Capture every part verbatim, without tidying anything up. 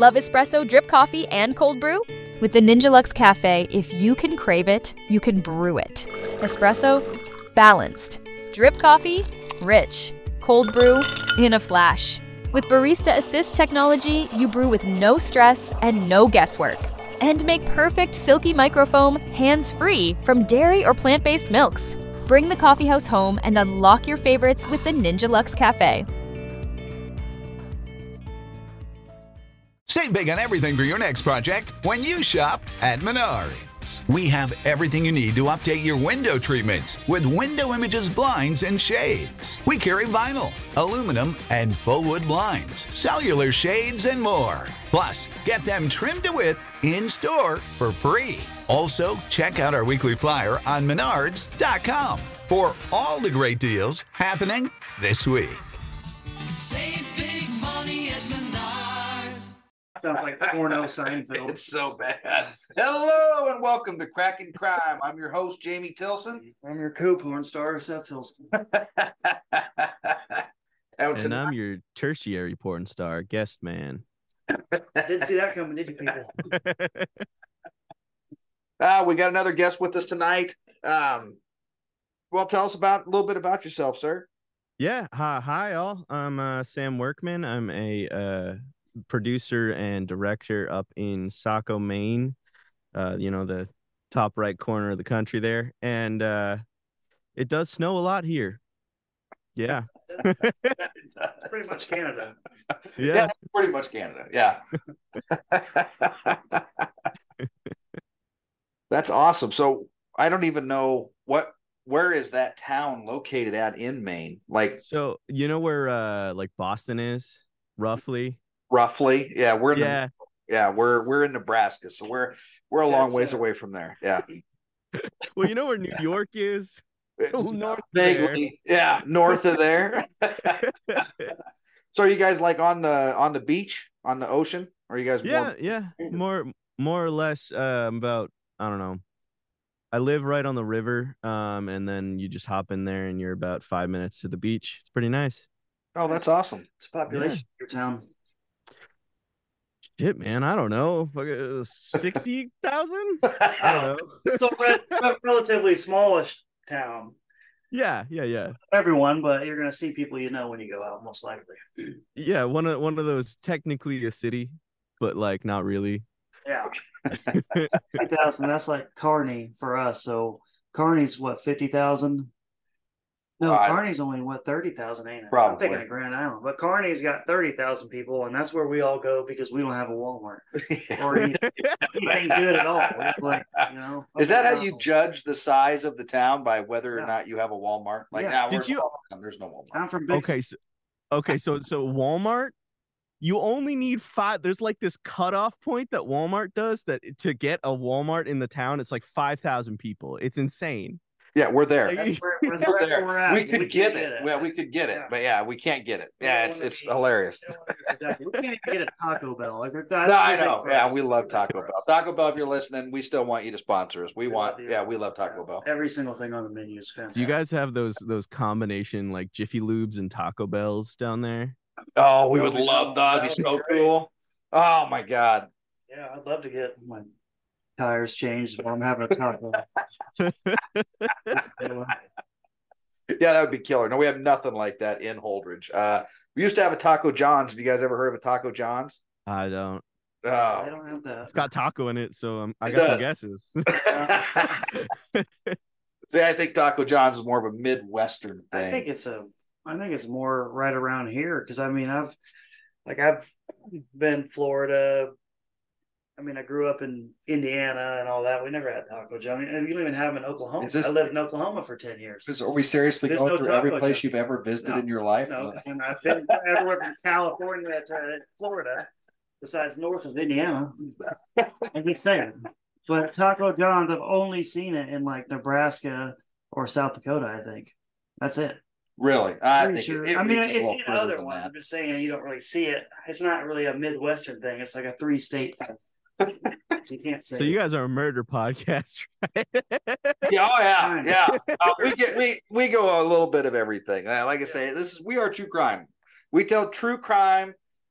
Love espresso, drip coffee, and cold brew? With the Ninja Luxe Cafe, if you can crave it, you can brew it. Espresso, balanced. Drip coffee, rich. Cold brew, in a flash. With Barista Assist technology, you brew with no stress and no guesswork. And make perfect silky microfoam hands-free from dairy or plant-based milks. Bring the coffeehouse home and unlock your favorites with the Ninja Luxe Cafe. Save big on everything for your next project when you shop at Menards. We have everything you need to update your window treatments with Window Images blinds and shades. We carry vinyl, aluminum, and full wood blinds, cellular shades, and more. Plus, get them trimmed to width in-store for free. Also, check out our weekly flyer on menards dot com for all the great deals happening this week. Save big money at Menards. Sounds like porno Seinfeld. It's so bad. Hello and welcome to Cracking Crime. I'm your host, Jamie Tilson. I'm your co-porn star, Seth Tilson. And I'm your tertiary porn star, Guest Man. Didn't see that coming, did you, people? uh, we got another guest with us tonight. Um, well, tell us about a little bit about yourself, sir. Yeah, hi, hi all. I'm uh, Sam Workman. I'm a uh, producer and director up in Saco, Maine. Uh, you know, the top right corner of the country there, and uh, it does snow a lot here. Yeah. Pretty much Canada. Yeah. Yeah, pretty much Canada. Yeah. That's awesome. So I don't even know what where is that town located at in Maine? Like, so you know where uh like Boston is, roughly? Roughly. Yeah, we're in yeah. The, yeah, we're we're in Nebraska, so we're we're a long That's ways it. away from there. Yeah. Well, you know where New York is? North Vaguely, yeah, north of there. So are you guys like on the on the beach, on the ocean? Or are you guys Yeah, more yeah. More more or less um about I don't know. I live right on the river, um, and then you just hop in there and you're about five minutes to the beach. It's pretty nice. Oh, that's awesome. It's a population of your town. Shit, man, I don't know. sixty thousand? I don't know. So re- relatively smallish town. Yeah, yeah, yeah. Everyone, but you're gonna see people you know when you go out, most likely. Yeah, one of one of those technically a city, but like not really. Yeah. fifty thousand, that's like Kearney for us. So Kearney's what, fifty thousand? No, Uh, Kearney's only what, thirty thousand, ain't it? Probably. I'm thinking of Grand Island. But Kearney's got thirty thousand people, and that's where we all go because we don't have a Walmart. Or anything, anything good at all. We're like, you know, Is that how you judge the size of the town, by whether or Yeah. not you have a Walmart? Like, Yeah. now Did we're you- small town, there's no Walmart. I'm from Big Okay, so okay, so so Walmart, you only need five. There's like this cutoff point that Walmart does that to get a Walmart in the town, it's like five thousand people. It's insane. Yeah, we're there. That's where, that's We're where there. we're at. We could can't get it. it. Well, we could get it, Yeah. but yeah, we can't get it. We Yeah, don't it's wanna it's be- hilarious. We can't even get a Taco Bell. Like, that's No, I big know. for Yeah, us. we love Big Taco for Bell. us. Taco Bell, if you're listening, we still want you to sponsor us. We We want, love you. yeah, we love Taco Yeah. Bell. Every single thing on the menu is fantastic. Do you guys have those those combination like Jiffy Lubes and Taco Bells down there? Oh, we No, would we love don't. that. That'd be That would so be great. cool. Oh my God. Yeah, I'd love to get my tires changed while I'm having a taco. Yeah, that would be killer. No, we have nothing like that in Holdridge. Uh, we used to have a Taco John's. Have you guys ever heard of a Taco John's? I don't. I Oh. don't have that. It's got taco in it, so um, I It got some does. guesses. See, I think Taco John's is more of a Midwestern I thing. think it's a. I think it's more right around here because I mean I've, like I've been Florida. I mean I grew up in Indiana and all that. We never had Taco John. And we don't even have them in Oklahoma. Is this- I lived in Oklahoma for ten years. Is- Are we seriously There's going no through every Taco place John's. you've ever visited No. in your life? No, and I've been everywhere from California to Florida, besides north of Indiana. I'm just saying. But Taco John's, I've only seen it in like Nebraska or South Dakota. I think that's it. Really? I Pretty think sure. it, it I mean, reaches it's a little in further other than ones. that. I'm just saying you don't really see it. It's not really a Midwestern thing. It's like a three-state thing. You can't say. So you guys are a murder podcast, right? Yeah, oh yeah, Fine. yeah. Uh, we get we we go a little bit of everything. Uh, like I say, this is we are true crime. We tell true crime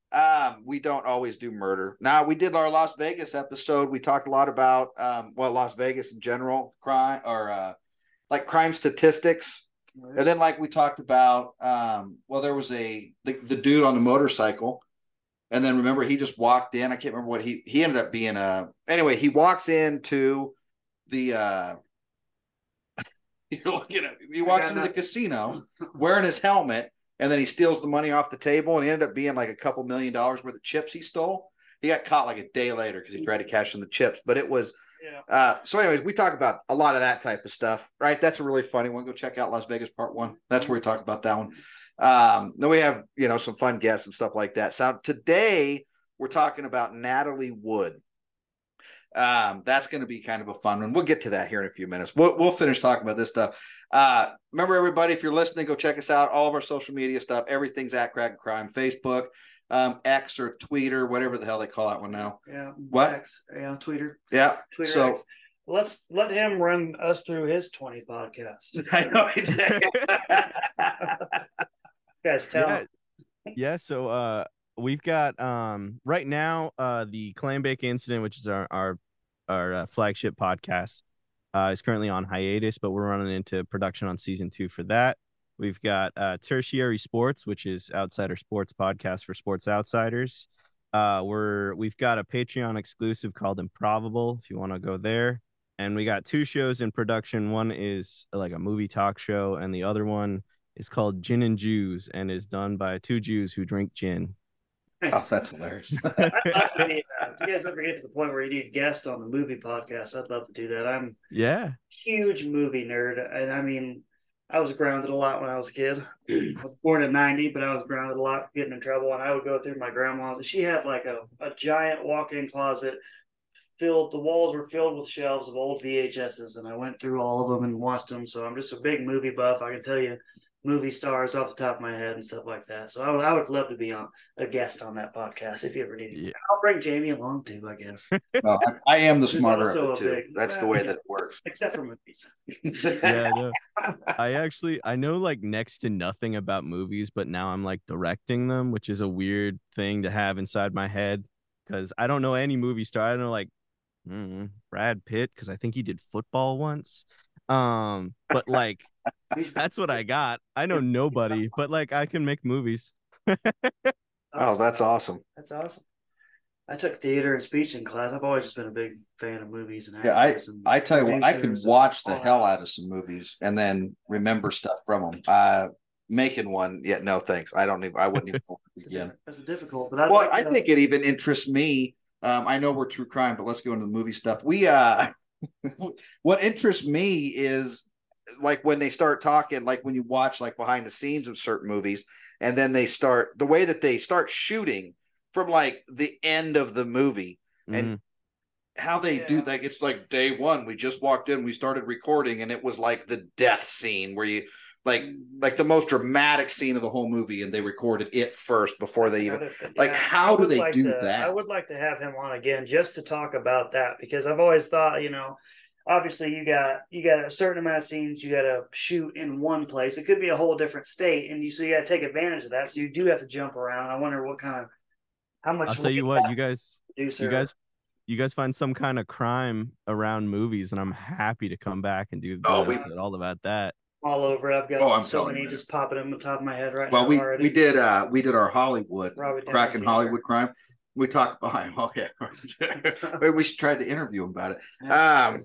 Um, we don't always do murder. Now we did our Las Vegas episode. We talked a lot about um, well, Las Vegas in general, crime or uh, like crime statistics, and then like we talked about um, well, there was a the, the dude on the motorcycle, and then remember he just walked in. I can't remember what he he ended up being. A anyway, he walks into the. Uh, you're looking at he walks into the casino wearing his helmet. And then he steals the money off the table, and he ended up being like a couple million dollars worth of chips he stole. He got caught like a day later because he tried to cash in the chips. But it was yeah. uh, so. Anyways, we talk about a lot of that type of stuff, right? That's a really funny one. Go check out Las Vegas Part One. That's where we talk about that one. Um, then we have you know some fun guests and stuff like that. So today we're talking about Natalie Wood. Um, that's going to be kind of a fun one. We'll get to that here in a few minutes. We'll, we'll finish talking about this stuff. Uh, remember, everybody, if you're listening, go check us out. All of our social media stuff, everything's at Crack and Crime, Facebook, um, X or Twitter, whatever the hell they call that one now. Yeah. What? X, yeah, Twitter. Yeah. Twitter so X. Let's let him run us through his twenty podcasts. I know he did. This guy's talented. Yeah. yeah. So, uh, we've got um right now uh the Clambake Incident, which is our our our uh, flagship podcast, uh, is currently on hiatus, but we're running into production on season two for that. We've got uh, Tertiary Sports, which is Outsider Sports podcast for sports outsiders. Uh, we're we've got a Patreon exclusive called Improbable, if you want to go there. And we got two shows in production. One is like a movie talk show, and the other one is called Gin and Jews, and is done by two Jews who drink gin. Nice. Oh, that's hilarious. I'd love to be, uh, if you guys ever get to the point where you need a guest on the movie podcast, I'd love to do that. I'm yeah huge movie nerd, and I mean, I was grounded a lot when I was a kid. I was born in ninety, but I was grounded a lot, getting in trouble, and I would go through my grandma's. She had like a, a giant walk-in closet filled. The walls were filled with shelves of old V H S's, and I went through all of them and watched them. So I'm just a big movie buff. I can tell you movie stars off the top of my head and stuff like that. So I would I would love to be on a guest on that podcast if you ever need it. Yeah. I'll bring Jamie along too, I guess. Well, I, I am the smarter of the two. Big, That's uh, the way that it works. Except for movies. Yeah, no. I actually I know like next to nothing about movies, but now I'm like directing them, which is a weird thing to have inside my head because I don't know any movie star. I don't know like mm, Brad Pitt because I think he did football once. Um, but like that's what I got. I know nobody, but like I can make movies. Oh, that's awesome. That's awesome. I took theater and speech in class. I've always just been a big fan of movies and yeah. I and I tell you what, I can watch the hell out of some movies and then remember stuff from them. Uh, making one, yeah, no thanks. I don't even. I wouldn't even. Again, that's a difficult. But I'd well, like I think it even interests me. Um, I know we're true crime, but let's go into the movie stuff. We uh. What interests me is like when they start talking, like when you watch like behind the scenes of certain movies, and then they start the way that they start shooting from like the end of the movie mm-hmm. and how they yeah. do like it's like day one. We just walked in, we started recording, and it was like the death scene where you like like the most dramatic scene of the whole movie, and they recorded it first before That's they even thing. like yeah. how do they like do to, that? I would like to have him on again just to talk about that, because I've always thought, you know, obviously you got you got a certain amount of scenes you got to shoot in one place. It could be a whole different state, and you so you got to take advantage of that. So you do have to jump around. I wonder what kind of how much. I'll tell you what, you guys, producer, you guys. You guys find some kind of crime around movies, and I'm happy to come back and do oh, we, all about that. All over. I've got oh, I'm so many you. just popping in the top of my head right well, now. Well, we already. we did uh we did our Hollywood cracking Hollywood crime. We talked behind. Oh yeah, we should try to interview him about it. Um,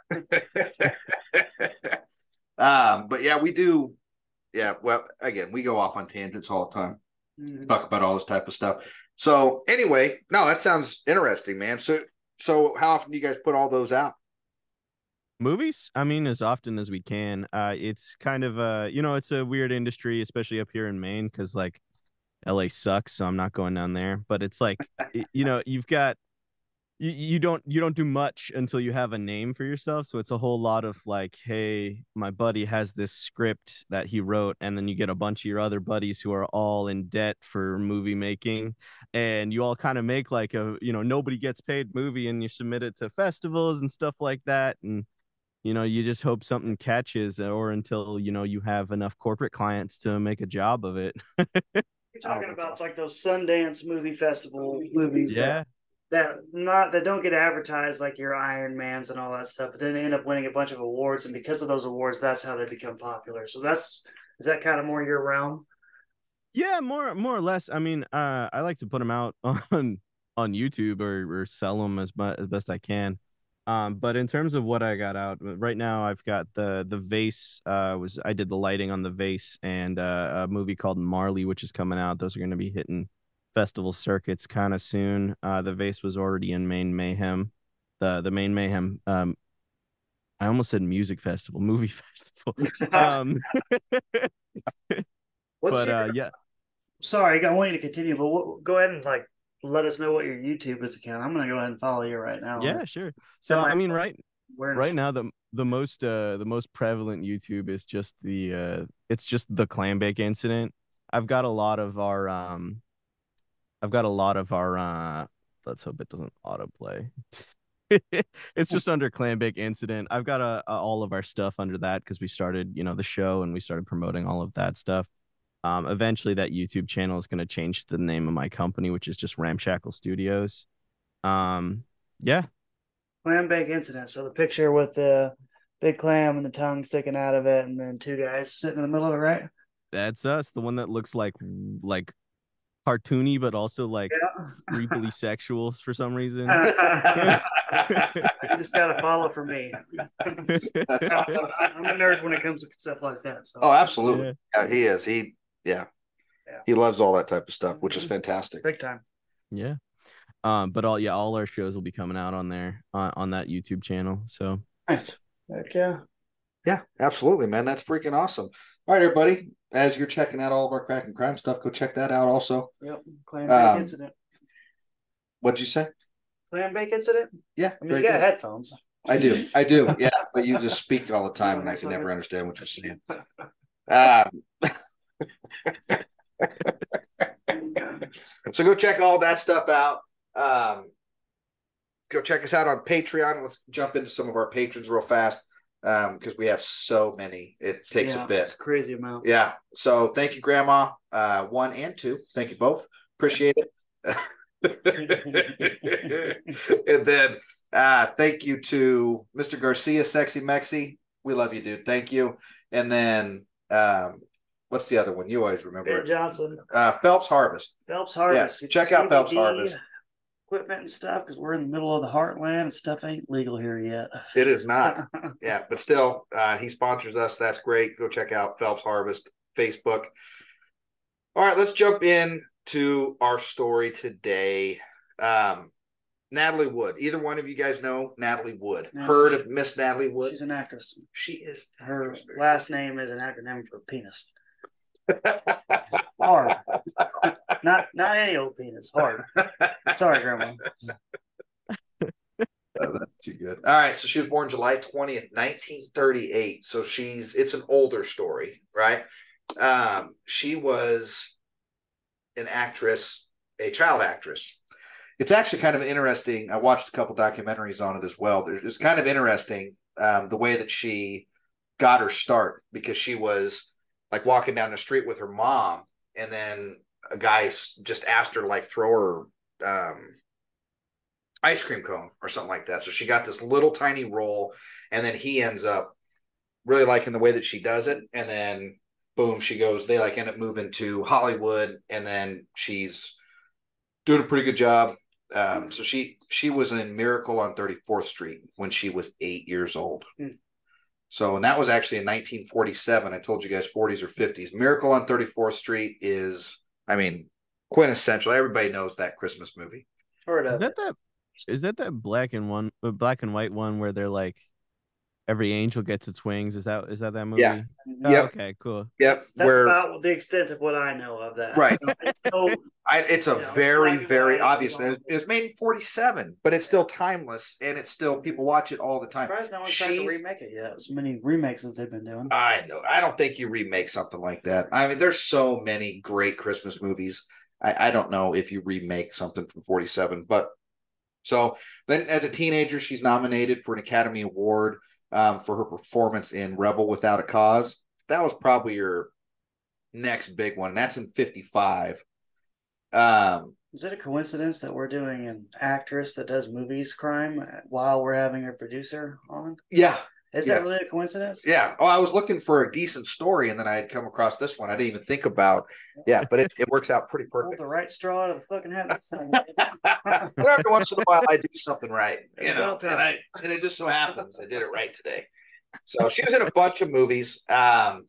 um, but yeah, we do. Yeah, well, again, we go off on tangents all the time. Mm-hmm. Talk about all this type of stuff. So anyway, no, that sounds interesting, man. So so how often do you guys put all those out? Movies, I mean, as often as we can. Uh, it's kind of a, you know, it's a weird industry, especially up here in Maine, because like L A sucks, so I'm not going down there. But it's like, you know, you've got, you, you don't you don't do much until you have a name for yourself. So it's a whole lot of like, hey, my buddy has this script that he wrote, and then you get a bunch of your other buddies who are all in debt for movie making, and you all kind of make like a, you know, nobody gets paid movie, and you submit it to festivals and stuff like that, and you know, you just hope something catches, or until, you know, you have enough corporate clients to make a job of it. You're Oh, talking that's about awesome. like those Sundance movie festival movies Yeah. that that not that don't get advertised like your Iron Mans and all that stuff, but then they end up winning a bunch of awards, and because of those awards, that's how they become popular. So that's is that kind of more your realm? Yeah, more more or less. I mean, uh, I like to put them out on on YouTube or or sell them as much as best I can. Um, but in terms of what I got out uh, right now, I've got the the vase. Uh, was I did the lighting on the vase and uh, a movie called Marley, which is coming out. Those are going to be hitting festival circuits kind of soon. Uh, the vase was already in Maine Mayhem, the the Maine Mayhem. Um, I almost said music festival, movie festival. Um, What's but your? uh, yeah. Sorry, I want you to continue, but what, go ahead and like let us know what your YouTube is account. I'm gonna go ahead and follow you right now. Yeah, sure. That So I might mean, right awareness. right now the the most uh the most prevalent YouTube is just the uh it's just the Clambake incident. I've got a lot of our um I've got a lot of our uh let's hope it doesn't autoplay. It's just under Clambake incident. I've got a, a all of our stuff under that because we started, you know, the show and we started promoting all of that stuff. Um, eventually that YouTube channel is going to change the name of my company, which is just Ramshackle Studios. Um, yeah, Clam bake incident. So the picture with the big clam and the tongue sticking out of it, and then two guys sitting in the middle of it, right? that's us. The one that looks like like cartoony, but also like Yeah. creepily sexual for some reason. You just gotta follow for me. That's awesome. I'm a nerd when it comes to stuff like that. So Oh, absolutely. Yeah. Yeah, he is. He, yeah. Yeah. He loves all that type of stuff, which is fantastic. big time. Yeah. Um, but all yeah, all our shows will be coming out on there on, on that YouTube channel. So Nice. Heck yeah. Yeah, absolutely, man. That's freaking awesome. All right, everybody. As you're checking out all of our crack and crime stuff, go check that out also. Yep. Clam Um, bake incident. What'd you say? Clam bake incident? Yeah, I mean, very you got good. headphones. I do. I do. Yeah, but you just speak all the time, and I can never understand what you're saying. Um, so go check all that stuff out. Um, go check us out on Patreon. Let's jump into some of our patrons real fast um, because we have so many. It takes Yeah, a bit. It's a crazy amount. Yeah. So thank you, Grandma. Uh, one and two. Thank you both. Appreciate it. And then uh, thank you to Mister Garcia, Sexy Mexi. We love you, dude. Thank you. And then um, what's the other one? You always remember Ben it. Johnson. Uh, Phelps Harvest. Phelps Harvest. Yeah, Get check your out Phelps C B D Harvest. Equipment and stuff because we're in the middle of the heartland and stuff ain't legal here yet. It is not. Yeah, but still, uh, he sponsors us. That's great. Go check out Phelps Harvest Facebook. All right, let's jump in to our story today. Um, Natalie Wood. Either one of you guys know Natalie Wood? No. Heard of Miss Natalie Wood? She's an actress. She is. Her last name is an acronym for penis. Hard. Not not any old penis. Hard. Sorry, Grandma. Oh, that's too good. All right, so she was born July twentieth, nineteen thirty-eight. So she's it's an older story, right? Um, she was an actress, a child actress. It's actually kind of interesting. I watched a couple documentaries on it as well. There's it's kind of interesting um, the way that she got her start because she was like walking down the street with her mom, and then a guy just asked her to like throw her um, ice cream cone or something like that. So she got this little tiny roll, and then he ends up really liking the way that she does it, and then boom, she goes. They like end up moving to Hollywood, and then she's doing a pretty good job. Um, so she she was in Miracle on thirty-fourth Street when she was eight years old. Hmm. So, and that was actually in nineteen forty-seven. I told you guys forties or fifties. Miracle on thirty-fourth Street is, I mean, quintessential. Everybody knows that Christmas movie. Heard is of that it. that is that that black and one uh, black and white one where they're like every angel gets its wings? Is that is that that movie? Yeah. Oh, Yep. okay, cool. Yep. That's where about the extent of what I know of that. Right. So, I, it's a you know, very, black and very white, obvious. it's all- It was made in forty-seven, but it's still timeless, and it's still people watch it all the time. surprised no one's trying to She's- remake it yet. As many remakes as they've been doing. I know. I don't think you remake something like that. I mean, there's so many great Christmas movies. I, I don't know if you remake something from forty-seven, but so then as a teenager, she's nominated for an Academy Award um, for her performance in Rebel Without a Cause. That was probably her, next big one. And that's in fifty-five. Um, Is it a coincidence that we're doing an actress that does movies crime while we're having a producer on? yeah. Is Yeah. that really a coincidence? Yeah. Oh, I was looking for a decent story, and then I had come across this one. I didn't even think about. Yeah, but it, it works out pretty Pulled perfect. the right straw out of the fucking hat. This time. But every once in a while, I do something right, you know, About time. and I and it just so happens I did it right today. So she was in a bunch of movies, um,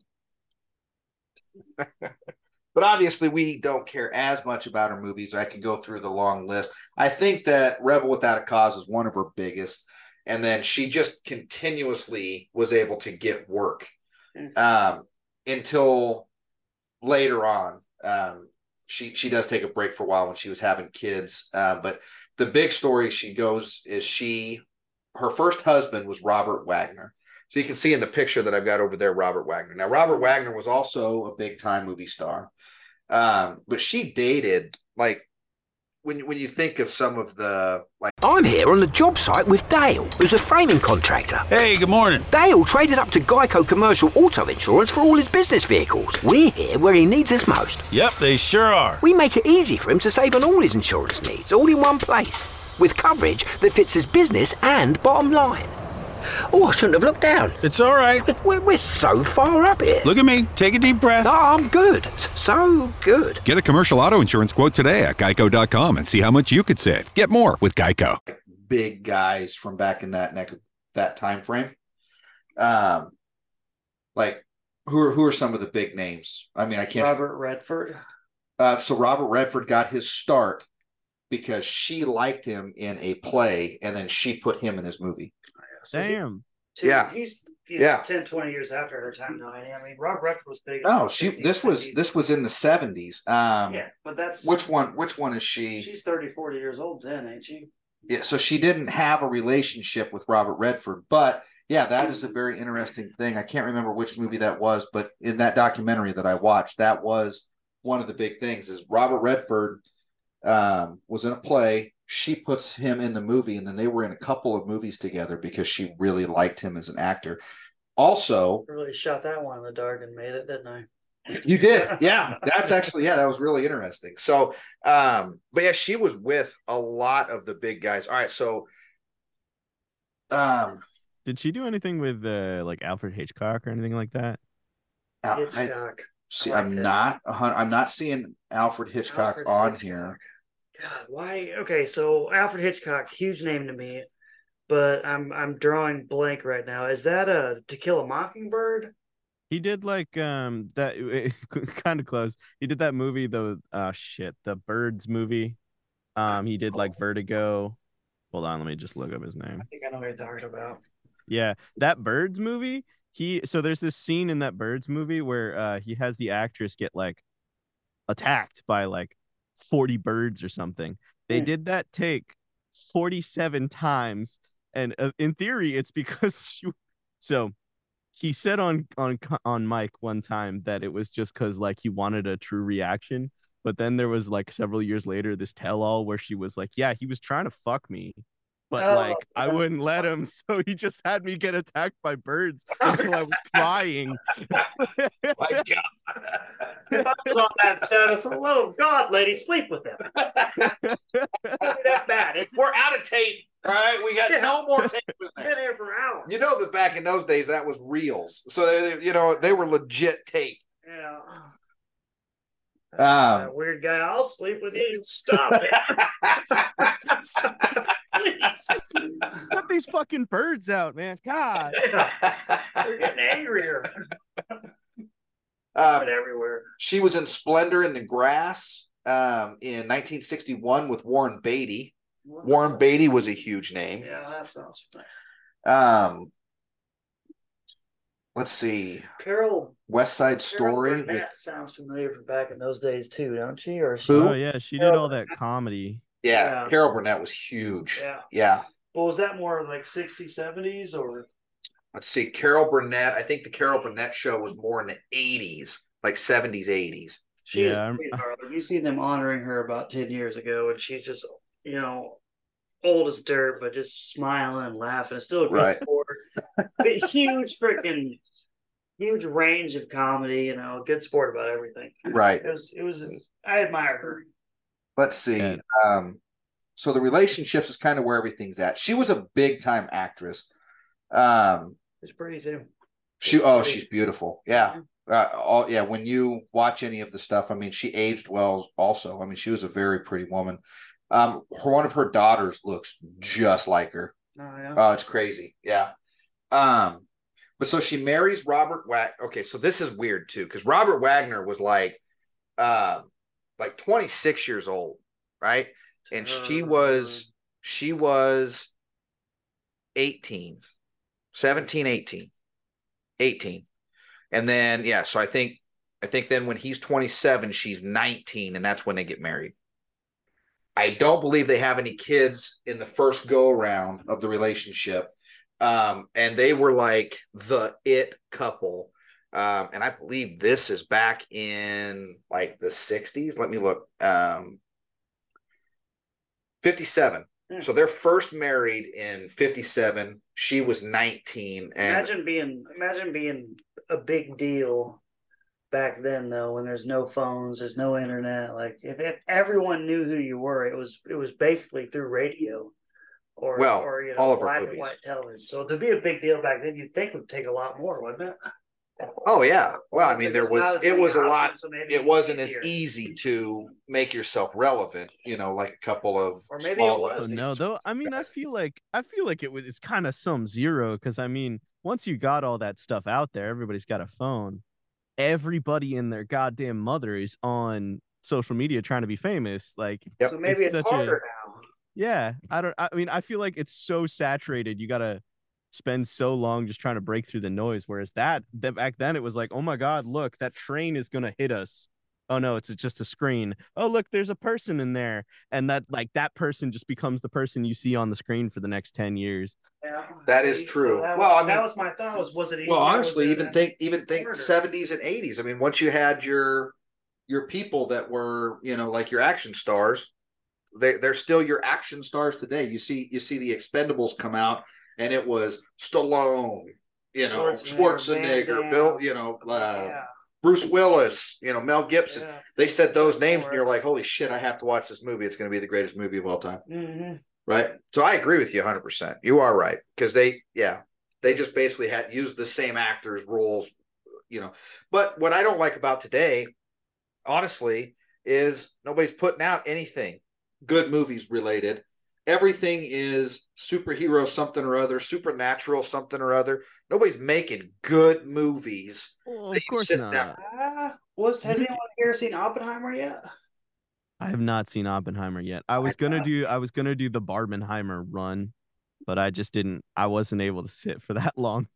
but obviously we don't care as much about her movies. I could go through the long list. I think that Rebel Without a Cause is one of her biggest. And then she just continuously was able to get work um, until later on. Um, she she does take a break for a while when she was having kids. Uh, but the big story she goes is she, her first husband was Robert Wagner. So you can see in the picture that I've got over there, Robert Wagner. Now, Robert Wagner was also a big time movie star. Um, but she dated, like, When, when you think of some of the, like, I'm here on the job site with Dale, who's a framing contractor. Hey, good morning. Dale traded up to Geico Commercial Auto Insurance for all his business vehicles. We're here where he needs us most. Yep, they sure are. We make it easy for him to save on all his insurance needs, all in one place, with coverage that fits his business and bottom line. Oh, I shouldn't have looked down. It's all right. We're, we're so far up here. Look at me. Take a deep breath. Oh, I'm good. So good. Get a commercial auto insurance quote today at geico dot com and see how much you could save. Get more with Geico. big guys from back in that neck that time frame. Um, like who are who are some of the big names? I mean, I can't. Robert Redford. Uh, so Robert Redford got his start because she liked him in a play, and then she put him in his movie. So he- Damn. Two, Yeah. he's you know, Yeah. ten, twenty years after her time now. I mean, Rob Redford was big. No, she. This was this was in the seventies. Um, Yeah, but that's which one? Which one is she? she's thirty, forty years old then, ain't she? Yeah, so she didn't have a relationship with Robert Redford, but yeah, that is a very interesting thing. I can't remember which movie that was, but in that documentary that I watched, that was one of the big things. Is Robert Redford um, was in a play. She puts him in the movie, and then they were in a couple of movies together because she really liked him as an actor. Also, I really shot that one in the dark and made it, didn't I? you did. Yeah. That's actually, yeah, that was really interesting. So, um, but yeah, she was with a lot of the big guys. All right. So, um, Did she do anything with uh, like Alfred Hitchcock or anything like that? I, Hitchcock. see, I like I'm it. not, a hun- I'm not seeing Alfred Hitchcock Alfred on Hitchcock. here. God, why? Okay, so Alfred Hitchcock, huge name to me, but I'm I'm drawing blank right now. Is that a To Kill a Mockingbird? He did like um that kind of close. He did that movie, the uh shit, the Birds movie. Um, he did like Vertigo. Hold on, let me just look up his name. I think I know what you're talking about. Yeah, that Birds movie. He so there's this scene in that Birds movie where uh he has the actress get like attacked by like forty birds or something. They Hmm. did that take forty-seven times, and uh, in theory, it's because she. So he said on on on mic one time that it was just because like he wanted a true reaction, but then there was like several years later this tell-all where she was like, "Yeah, he was trying to fuck me, but Oh, like I yeah. wouldn't let him, so he just had me get attacked by birds until I was crying." My God. If I was on that status, oh God, lady, sleep with them. That bad. It's We're out of tape. All right. We got Yeah. no more tape in been there. here for hours. You know that back in those days, that was reels. So, they, you know, they were legit tape. Yeah. Um, That weird guy, I'll sleep with you. Stop it. Please. Cut these fucking birds out, man. God. We're getting angrier. Um, Going everywhere. she was in Splendor in the Grass um, in nineteen sixty-one with Warren Beatty. Warren Beatty was a huge name. Yeah, that sounds fun. Um, let's see. Carol West Side Carol Story. with- Burnett sounds familiar from back in those days too, don't she? Or she? Who? Oh yeah, she did all that comedy. yeah, Yeah. Carol Burnett was huge. Yeah. Yeah. Well, was that more like sixties, seventies, or Let's see. Carol Burnett. I think the Carol Burnett show was more in the eighties, like seventies, eighties. she's Yeah, I'm- a sweetheart. Like, you see them honoring her about ten years ago, and she's just, you know, old as dirt, but just smiling and laughing. It's still a good Right. sport. But huge freaking huge range of comedy. You know, good sport about everything. Right. It was. It was. I admire her. Let's see. Yeah. Um, so the relationships is kind of where everything's at. She was a big time actress. Um, It's pretty too. she oh, she's beautiful. Yeah. Uh, all yeah. When you watch any of the stuff, I mean, she aged well. Also, I mean, she was a very pretty woman. Um, her one of her daughters looks just like her. Oh yeah. Oh, it's crazy. Yeah. Um, but so she marries Robert Wag. Okay, so this is weird too, because Robert Wagner was like, um, like twenty-six years old, right? And she was she was eighteen, seventeen, eighteen, eighteen. And then yeah, so I think I think then when he's twenty-seven, she's nineteen, and that's when they get married. I don't believe they have any kids in the first go around of the relationship. Um, and they were like the it couple. Um, and I believe this is back in like the sixties. Let me look. Um, fifty-seven. Hmm. So they're first married in fifty-seven. She was nineteen. And Imagine being. Imagine being a big deal back then, though, when there's no phones, there's no internet. Like if, if everyone knew who you were, it was it was basically through radio. Or, Well, or you know, all of our black and movies. white television. So to be a big deal back then, you'd think it would take a lot more, wouldn't it? oh yeah. Well, I mean, there There's was not as it many was a lot. options, so maybe It it's wasn't as easier. easy to make yourself relevant, you know, like a couple of Or maybe small it was. Oh no, though. I mean, I feel like I feel like it was it's kind of some zero because I mean, once you got all that stuff out there, everybody's got a phone. Everybody and their goddamn mother is on social media trying to be famous. Like, Yep. So maybe it's, such harder a, now. yeah. I don't. I mean, I feel like it's so saturated. You gotta spend so long just trying to break through the noise. Whereas that, that back then it was like, oh my god, look, that train is gonna hit us. Oh no, it's just a screen. Oh look, there's a person in there, and that like that person just becomes the person you see on the screen for the next ten years. Yeah, That is So true. that Well, was, I mean- that was my thought. Was was it easy? Well, or honestly, was it, even uh, think even think harder? seventies and eighties. I mean, once you had your your people that were, you know, like your action stars, they they're still your action stars today. You see you see the Expendables come out, and it was Stallone, you know, Schwarzenegger, Schwarzenegger, Van Bill, Damme. you know, uh, yeah, Bruce Willis, you know, Mel Gibson. yeah. They said those names, and you're Forrest. like, holy shit, I have to watch this movie. It's going to be the greatest movie of all time. Mm-hmm. Right. So I agree with you one hundred percent. You are right. Because they, yeah, they just basically had used the same actors' roles, you know. But what I don't like about today, honestly, is nobody's putting out anything good movies related. Everything is superhero something or other, supernatural something or other. Nobody's making good movies. Well, that of you course sit not. down- Uh, was has You anyone here seen Oppenheimer yet? I have not seen Oppenheimer yet. I was gonna do I was gonna do the Barbenheimer run, but I just didn't. I wasn't able to sit for that long.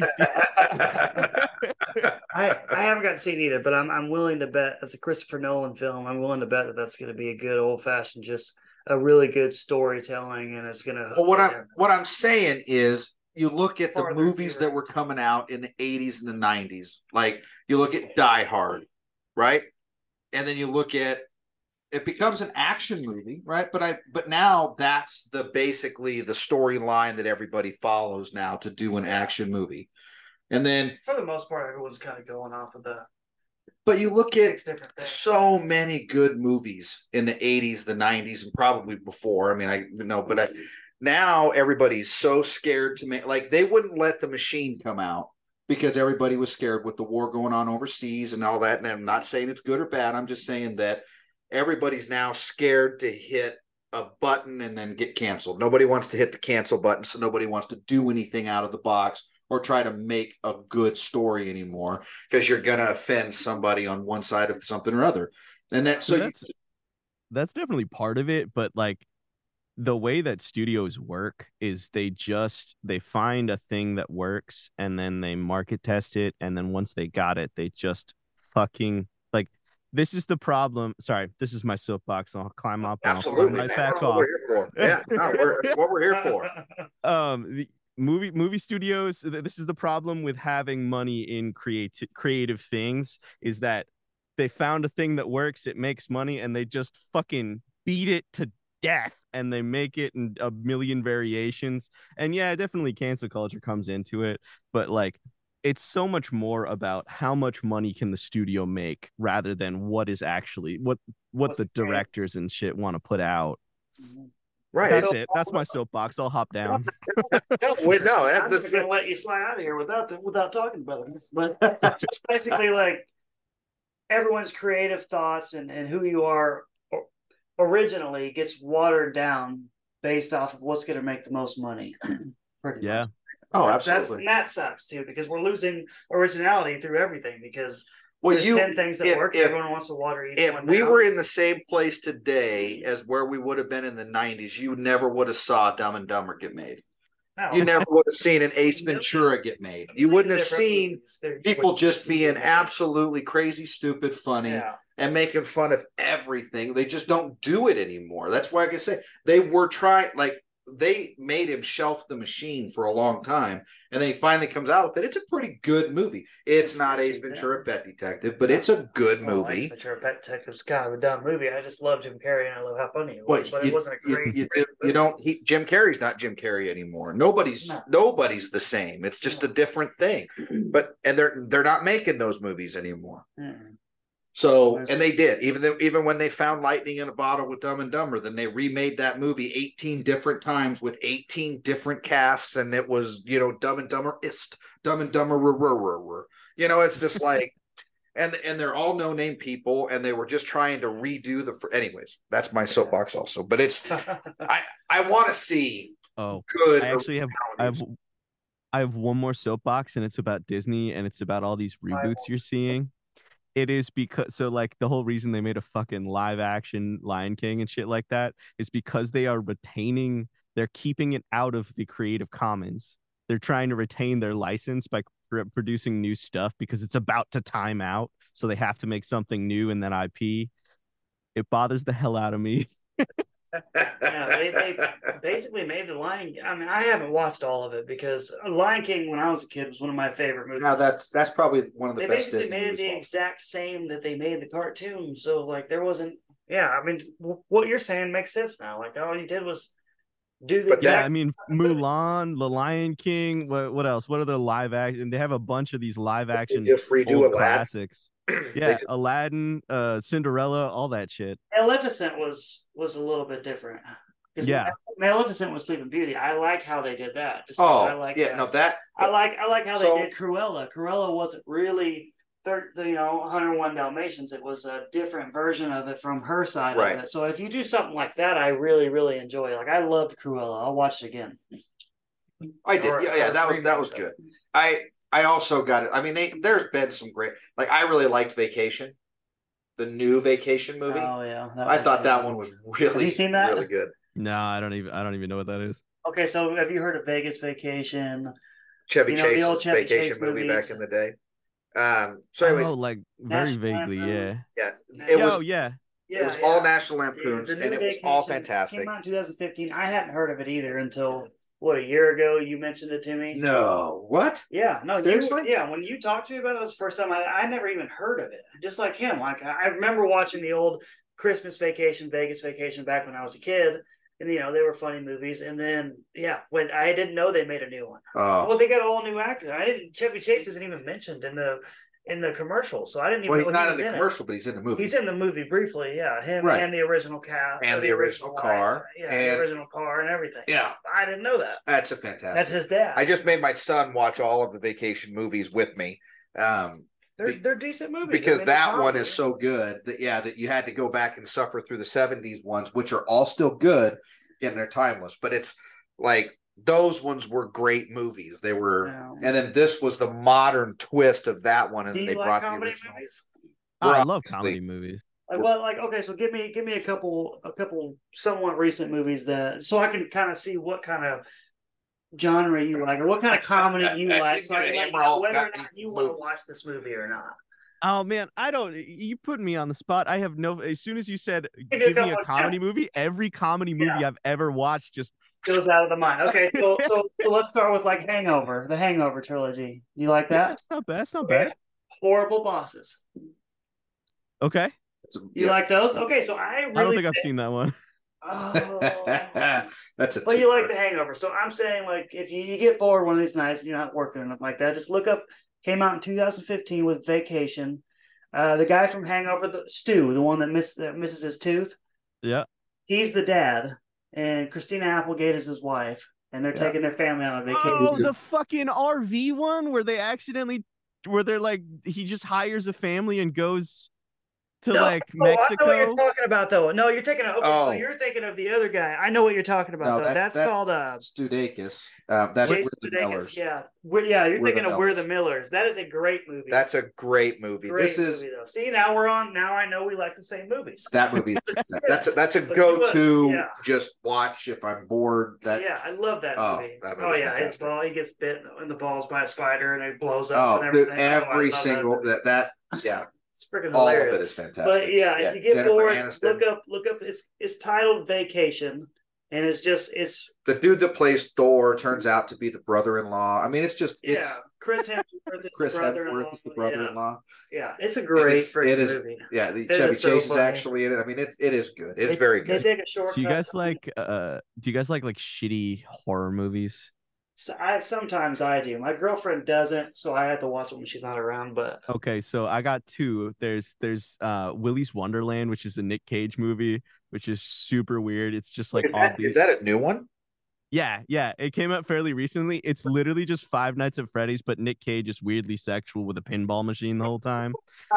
I I haven't got to see it either, but I'm I'm willing to bet it's a Christopher Nolan film. I'm willing to bet that that's going to be a good old fashioned, just a really good storytelling, and it's going to. Well, what I'm what I'm saying is, you look at the Farther movies theory. that were coming out in the eighties and the nineties. Like you look at Die Hard, right? And then you look at it becomes an action movie, right? But I but now that's the basically the storyline that everybody follows now to do an action movie. And then For the most part, everyone's kind of going off of the but you look at six different things. so many good movies in the eighties, the nineties, and probably before. I mean, I know, but I, now everybody's so scared to make, like, they wouldn't let The Machine come out because everybody was scared with the war going on overseas and all that. And I'm not saying it's good or bad. I'm just saying that everybody's now scared to hit a button and then get canceled. Nobody wants to hit the cancel button, so nobody wants to do anything out of the box or try to make a good story anymore because you're going to offend somebody on one side of something or other. And that, so that's that's definitely part of it, but like the way that studios work is they just they find a thing that works and then they market test it, and then once they got it, they just fucking like this is the problem. Sorry, this is my soapbox. I'll climb up and I'll climb absolutely, right man, back that's what off. we're here for. Yeah, no, we're, that's what we're here for. um the movie movie studios, th- this is the problem with having money in creative creative things, is that they found a thing that works, it makes money, and they just fucking beat it to death, and they make it in a million variations. And yeah, definitely cancel culture comes into it, but like it's so much more about how much money can the studio make rather than what is actually what what the directors and shit want to put out. Right. That's So- it. That's my soapbox. I'll hop down. No, wait, no, I'm that's, just gonna let you slide out of here without the, without talking about it. But it's basically like everyone's creative thoughts and, and who you are o- originally gets watered down based off of what's going to make the most money. Pretty Yeah. much. Oh, That's, absolutely. and that sucks too because we're losing originality through everything because Well, there's you- ten things that if- work. if- Everyone wants to water each If one we down. were in the same place today as where we would have been in the nineties, you never would have saw Dumb and Dumber get made. No. You never would have seen an Ace Ventura get made. You wouldn't have Different seen movies. They're- people just being absolutely crazy, stupid, funny, Yeah. and making fun of everything. They just don't do it anymore. That's why I can say they were trying, like, they made him shelf the machine for a long time, and then he finally comes out with it. It's a pretty good movie. It's not Ace Ventura: Pet Detective, but it's a good Well, Ace movie. Ventura: Pet Detective's kind of a dumb movie. I just love Jim Carrey and I love how funny it But, was. But you, it wasn't a you- great. you, great you don't. He, Jim Carrey's not Jim Carrey anymore. Nobody's No. nobody's the same. It's just a different thing. But and they're they're not making those movies anymore. Mm-mm. So, There's- and they did, even though, even when they found lightning in a bottle with Dumb and Dumber, then they remade that movie eighteen different times with eighteen different casts, and it was, you know, Dumb and Dumber ist, Dumb and Dumber, rur, rur, rur, rur. You know, it's just like, and and they're all no name people, and they were just trying to redo the. fir- Anyways, that's my soapbox also, but it's I I want to see Oh, good. I actually have I have originalities. I have one more soapbox, and it's about Disney, and it's about all these reboots you're seeing. It is because so like the whole reason they made a fucking live action Lion King and shit like that is because they are retaining, they're keeping it out of the Creative Commons. They're trying to retain their license by pr- producing new stuff because it's about to time out, so they have to make something new in that I P. It bothers the hell out of me. Yeah, they, they basically made the Lion. I mean, I haven't watched all of it because Lion King, when I was a kid, was one of my favorite movies. Now that's that's probably one of the they best basically Disney made it movies. the of all. exact same that they made the cartoon. So like, there wasn't. Yeah, I mean, w- what you're saying makes sense now. Like, all you did was do the But Yeah, exact. I mean Mulan, The Lion King. What what else? What are the live action? They have a bunch of these live action just redo old Aladdin. classics. They Yeah, just- Aladdin, uh, Cinderella, all that shit. Maleficent was was a little bit different. 'Cause Yeah. Maleficent was Sleeping Beauty. I like how they did that. Just Oh, like, I like yeah, that. no, that I like I like how So- they did Cruella. Cruella wasn't really thir- the you know one oh one Dalmatians. It was a different version of it from her side Right. of it. So if you do something like that, I really really enjoy. Like I loved Cruella. I'll watch it again. I did. Or- Yeah, yeah, or that was that remake was of good. it. I I also got it. I mean, they, there's been some great. Like I really liked Vacation, the new Vacation movie. Oh yeah, that I was thought good. that one was really, Have you seen that? really good. No, I don't even I don't even know what that is. Okay, so have you heard of Vegas Vacation? Chevy You know, the Chase's old Chevy Vacation Chase movie movies. back in the day. Um. So, anyways, Oh, like very National vaguely, Lampoon. yeah. yeah, it was Oh yeah. it was all National Lampoons, The new and it was all Vacation fantastic. Came out in two thousand fifteen. I hadn't heard of it either until what a year ago. You mentioned it to me. No, what? Yeah, no, Seriously? You, yeah, when you talked to me about it, it was the first time I, I never even heard of it. Just like him, like I I remember watching the old Christmas Vacation, Vegas Vacation back when I was a kid, and you know they were funny movies. And then yeah, when I didn't know they made a new one. Oh, Well, they got all new actors. I didn't. Chevy Chase isn't even mentioned in the in the commercial, so I didn't even well, know he's he not in was the in it. commercial, but he's in the movie. He's in the movie briefly, yeah. Him Right. and the original cast, And or the original car, yeah, and- the original car and everything. Yeah, I didn't know that. that's a fantastic. That's his dad. I just made my son watch all of the Vacation movies with me. Um, they're be- they're decent movies because I mean, they're that one comedy. is so good that yeah that you had to go back and suffer through the seventies ones, which are all still good and they're timeless, but it's like those ones were great movies. They were, Yeah. and then this was the modern twist of that one, and Do then you they like brought the comedy original. movies? Oh, I We're love obviously- comedy movies. Like what? Like okay, so give me give me a couple a couple somewhat recent movies that so I can kind of see what kind of genre you like or what kind of comedy you like, so I can let you know whether or not you want to watch this movie or not. Oh man, I don't. You put me on the spot. I have no. As soon as you said Give me a give me a couple- comedy movie, every comedy movie Yeah. I've ever watched just Goes out of the mind. Okay, so, so so let's start with like Hangover, the Hangover trilogy. You like yeah, that? it's not bad. It's not bad. Horrible Bosses. Okay, It's- You yeah. like those? Okay, so I really I don't think I've seen that one. Oh. That's a But you like twofer. the Hangover, so I'm saying like if you, you get bored one of these nights and you're not working or nothing like that, just look up Came out in two thousand fifteen with Vacation. Uh, the guy from Hangover, the Stu, the one that miss that misses his tooth. Yeah. He's the dad, and Christina Applegate is his wife, and they're Yeah. taking their family on a vacation. Oh, the fucking R V one where they accidentally, where they're like, he just hires a family and goes to No, like no, I know what Mexico. you're talking about, though. No, you're taking. Okay, Oh. so you're thinking of the other guy. I know what you're talking about, No, though. that- that's that- called uh, Studakis. Um, that's Jason We're the Sudeikis. Millers. Yeah, we're, yeah. You're We're the thinking of We're Millers. the Millers. That is a great movie. That's a great movie. great this is movie, though. See, now we're on. Now I know we like the same movies. that movie. that's a, that's a But you go-to. would, yeah. Just watch if I'm bored. That yeah, I love that Oh, movie. that oh movie's yeah, it's fantastic. all he gets bit in the balls by a spider and it blows up. oh, and dude, everything. Oh, I every love single that. that, that yeah, It's freaking all hilarious. of it is fantastic. But yeah, if you get Jennifer bored, Aniston. look up, look up. It's it's titled Vacation, and it's just it's The dude that plays Thor turns out to be the brother-in-law. I mean, it's just it's yeah. Chris Hemsworth is Chris the brother-in-law. Hemsworth is the brother-in-law. Yeah, yeah. It's a It great is- freaking it is- movie. Yeah, the It Chevy is so Chase is funny. actually in it. I mean, it's it is good. It's They- very They good. take a short. Do you guys like uh do you guys like like shitty horror movies? So I sometimes I do. My girlfriend doesn't, so I have to watch it when she's not around. But Okay, so I got two. There's there's uh Willy's Wonderland, which is a Nick Cage movie, which is super weird. It's just like Is that, obvious. is that a new one? Yeah, yeah. It came out fairly recently. It's literally just Five Nights at Freddy's, but Nick Cage is weirdly sexual with a pinball machine the whole time.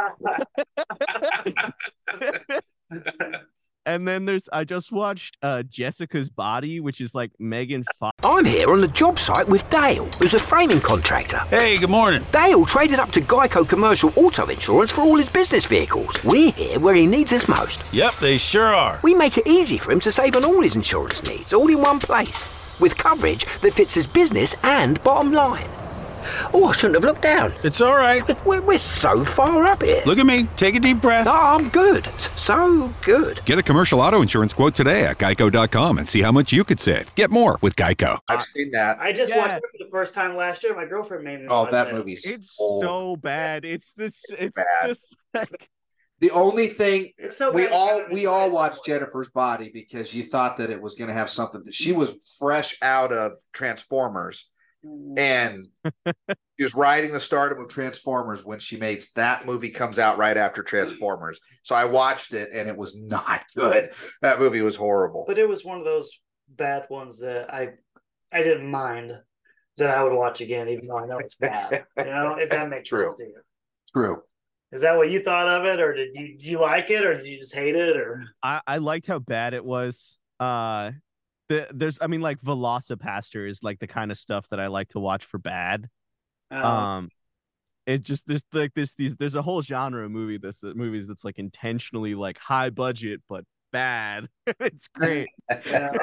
And then there's I just watched uh Jessica's Body, which is like Megan Fox. I'm here on the job site with Dale, who's a framing contractor. Hey, good morning. Dale traded up to Geico Commercial Auto Insurance for all his business vehicles. We're here where he needs us most. Yep, they sure are. We make it easy for him to save on all his insurance needs, all in one place, with coverage that fits his business and bottom line. Oh, I shouldn't have looked down. It's all right. We're, we're so far up here. Look at me. Take a deep breath. Oh, I'm good. So good. Get a commercial auto insurance quote today at geico dot com and see how much you could save. Get more with Geico. I've seen that. I just Yeah. watched it for the first time last year. My girlfriend made me. Oh, watch that it. movie's It's old. so bad. It's this it's bad. just like The only thing It's so we bad, all you gotta we enjoy all it so watched much. Jennifer's Body because you thought that it was going to have something. She was fresh out of Transformers, Mm. and she was riding the stardom of Transformers when she makes that movie comes out right after Transformers. So I watched it, and it was not good. That movie was horrible. But it was one of those bad ones that I I didn't mind that I would watch again, even though I know it's bad. You know, if that makes True. sense to you. True. Is that what you thought of it, or did you did you like it, or did you just hate it, or I, I liked how bad it was. Uh the, there's I mean like Velocipaster is like the kind of stuff that I like to watch for bad. um, Um it just there's like this these there's a whole genre of movie this movies that's like intentionally like high budget but bad. It's great. yeah.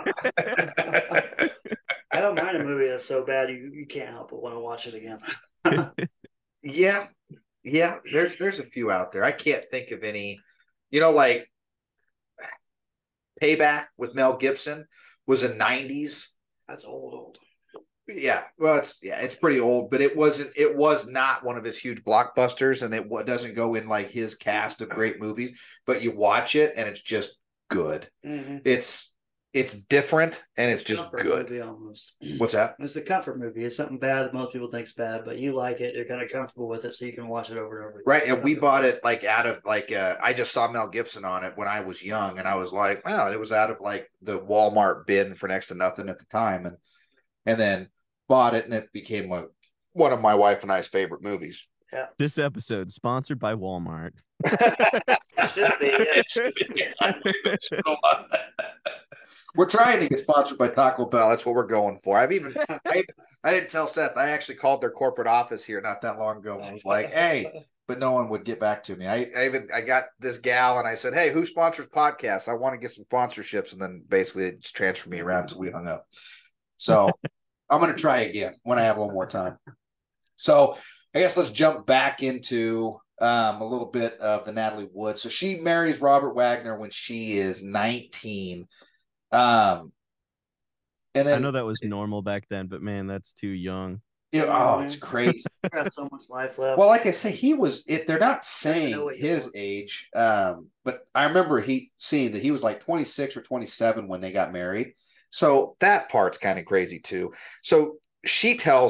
I don't mind a movie that's so bad you, you can't help but want to watch it again. Yeah, yeah. There's there's a few out there. I can't think of any. You know, like Payback with Mel Gibson was a nineties. That's old, old. Yeah, well, it's yeah, it's pretty old, but it wasn't. It was not one of his huge blockbusters, and it wa- doesn't go in like his cast of great movies. But you watch it, and it's just good. Mhm. It's it's different, and it's just Comfort good. movie almost. What's that? It's a comfort movie. It's something bad that most people think's bad, but you like it. You're kind of comfortable with it, so you can watch it over and over. Right, and we bought it like out of like uh, I just saw Mel Gibson on it when I was young, and I was like, wow, it was out of like the Walmart bin for next to nothing at the time, and and then bought it, and it became a, one of my wife and I's favorite movies. This episode sponsored by Walmart. It should be. Yeah. We're trying to get sponsored by Taco Bell. That's what we're going for. I've even I, I didn't tell Seth. I actually called their corporate office here not that long ago, and I was like, "Hey," but no one would get back to me. I, I even I got this gal, and I said, "Hey, who sponsors podcasts? I want to get some sponsorships." And then basically it just transferred me around until we hung up. So I'm going to try again when I have a little more time. So I guess let's jump back into um, a little bit of the Natalie Wood. So she marries Robert Wagner when she is nineteen. Um, and then I know that was normal back then, but man, that's too young. you know, oh, it's crazy. Got so much life left. Well, like I say, he was it. They're not know saying what you his want. age, um, but I remember he seeing that he was like twenty-six or twenty-seven when they got married. So that part's kind of crazy too. So she tells it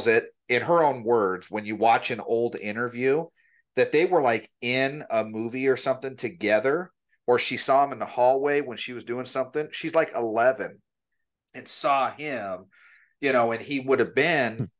in her own words, when you watch an old interview, that they were like in a movie or something together, or she saw him in the hallway when she was doing something. She's like eleven and saw him, you know, and he would have been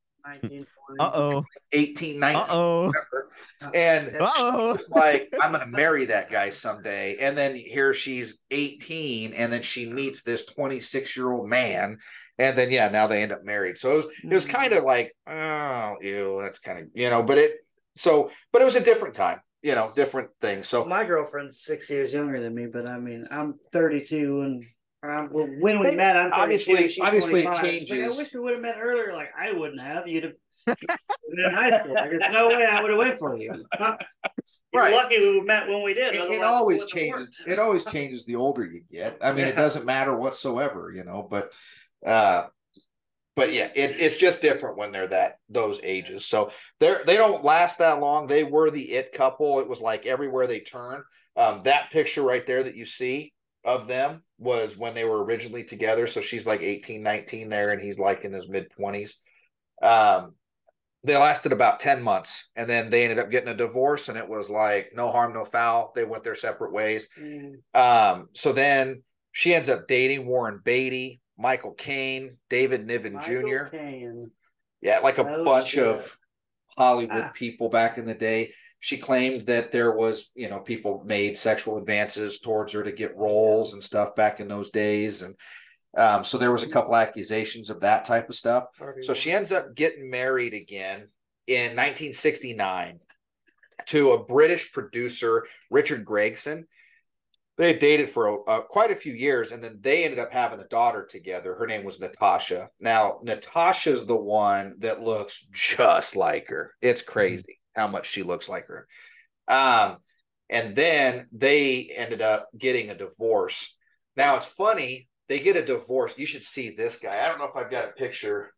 Uh-oh. eighteen, nineteen. Uh-oh. And Uh-oh. she was like, I'm going to marry that guy someday. And then here she's eighteen, and then she meets this twenty-six-year-old man. And then, yeah, now they end up married. So it was, it was kind of like, oh, ew, that's kind of, you know, but it, so, but it was a different time, you know, different thing. So my girlfriend's six years younger than me, but I mean, I'm thirty-two, and um, well, when we met, I'm obviously, she's obviously it twenty-five. changes. Like, I wish we would have met earlier. Like, I wouldn't have. You'd have been in high school. Like, there's no way I would have went for you. You're Right. lucky we met when we did. It, Otherwise, it always wouldn't have changes. worked. It always changes the older you get. I mean, it Yeah. doesn't matter whatsoever, you know, but, uh, but yeah, it, it's just different when they're that those ages. So they're they don't last that long. They were the it couple. It was like everywhere they turn. Um, that picture right there that you see of them was when they were originally together. So she's like eighteen, nineteen there, and he's like in his mid twenties. Um, they lasted about ten months, and then they ended up getting a divorce, and it was like no harm, no foul. They went their separate ways. Mm. Um, so then she ends up dating Warren Beatty, Michael Caine, David Niven Michael Junior Caine. Yeah, like a Oh, bunch shit. of Hollywood Ah. people back in the day. She claimed that there was, you know, people made sexual advances towards her to get roles and stuff back in those days. And um, so there was a couple accusations of that type of stuff. Harvey So she ends up getting married again in nineteen sixty-nine to a British producer, Richard Gregson. They had dated for uh, quite a few years, and then they ended up having a daughter together. Her name was Natasha. Now, Natasha's the one that looks just like her. It's crazy how much she looks like her. Um, and then they ended up getting a divorce. Now, it's funny. They get a divorce. You should see this guy. I don't know if I've got a picture.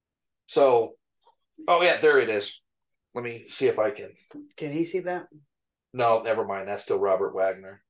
So, oh, yeah, there it is. Let me see if I can. Can he see that? No, never mind. That's still Robert Wagner.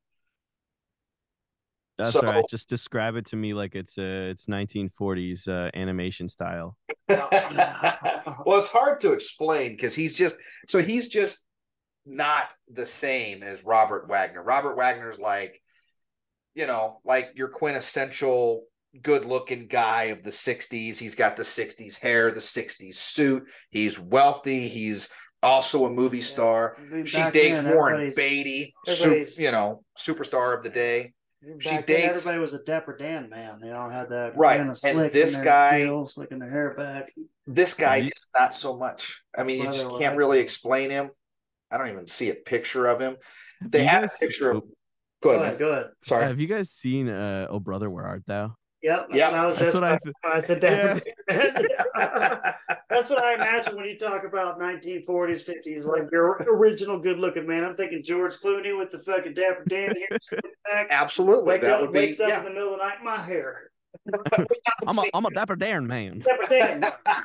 That's So- all right. Just describe it to me like it's uh it's nineteen forties uh, animation style. Well, it's hard to explain because he's just so he's just not the same as Robert Wagner. Robert Wagner's like, you know, like your quintessential good-looking guy of the sixties. He's got the sixties hair, the sixties suit. He's wealthy. He's also a movie star. I mean, She back dates then, Warren everybody's- Beatty, su- everybody's- you know, superstar of the day. Back She then, dates- everybody was a Dapper Dan man. They all had that Right. kind And of slick this in their guy- heel, slicking their hair back. This guy You- just not so much. I mean, you Brother just was can't like- really explain him. I don't even see a picture of him. They you had a guys- picture of. Go Go ahead. ahead, man. go ahead. Sorry. Have you guys seen uh Oh Brother, Where Art Thou? Yep, that's Yeah, what I was. that's That's, what what I- I, I said. Dapper Dan. That's what I imagine when you talk about nineteen forties, fifties, like your original good-looking man. I'm thinking George Clooney with the fucking Dapper Dan hair slicked back. Absolutely. Wake That up, would be. wakes up Yeah. in the middle of the night. My hair. I'm a I'm a Dapper Dan man. Dapper Dan.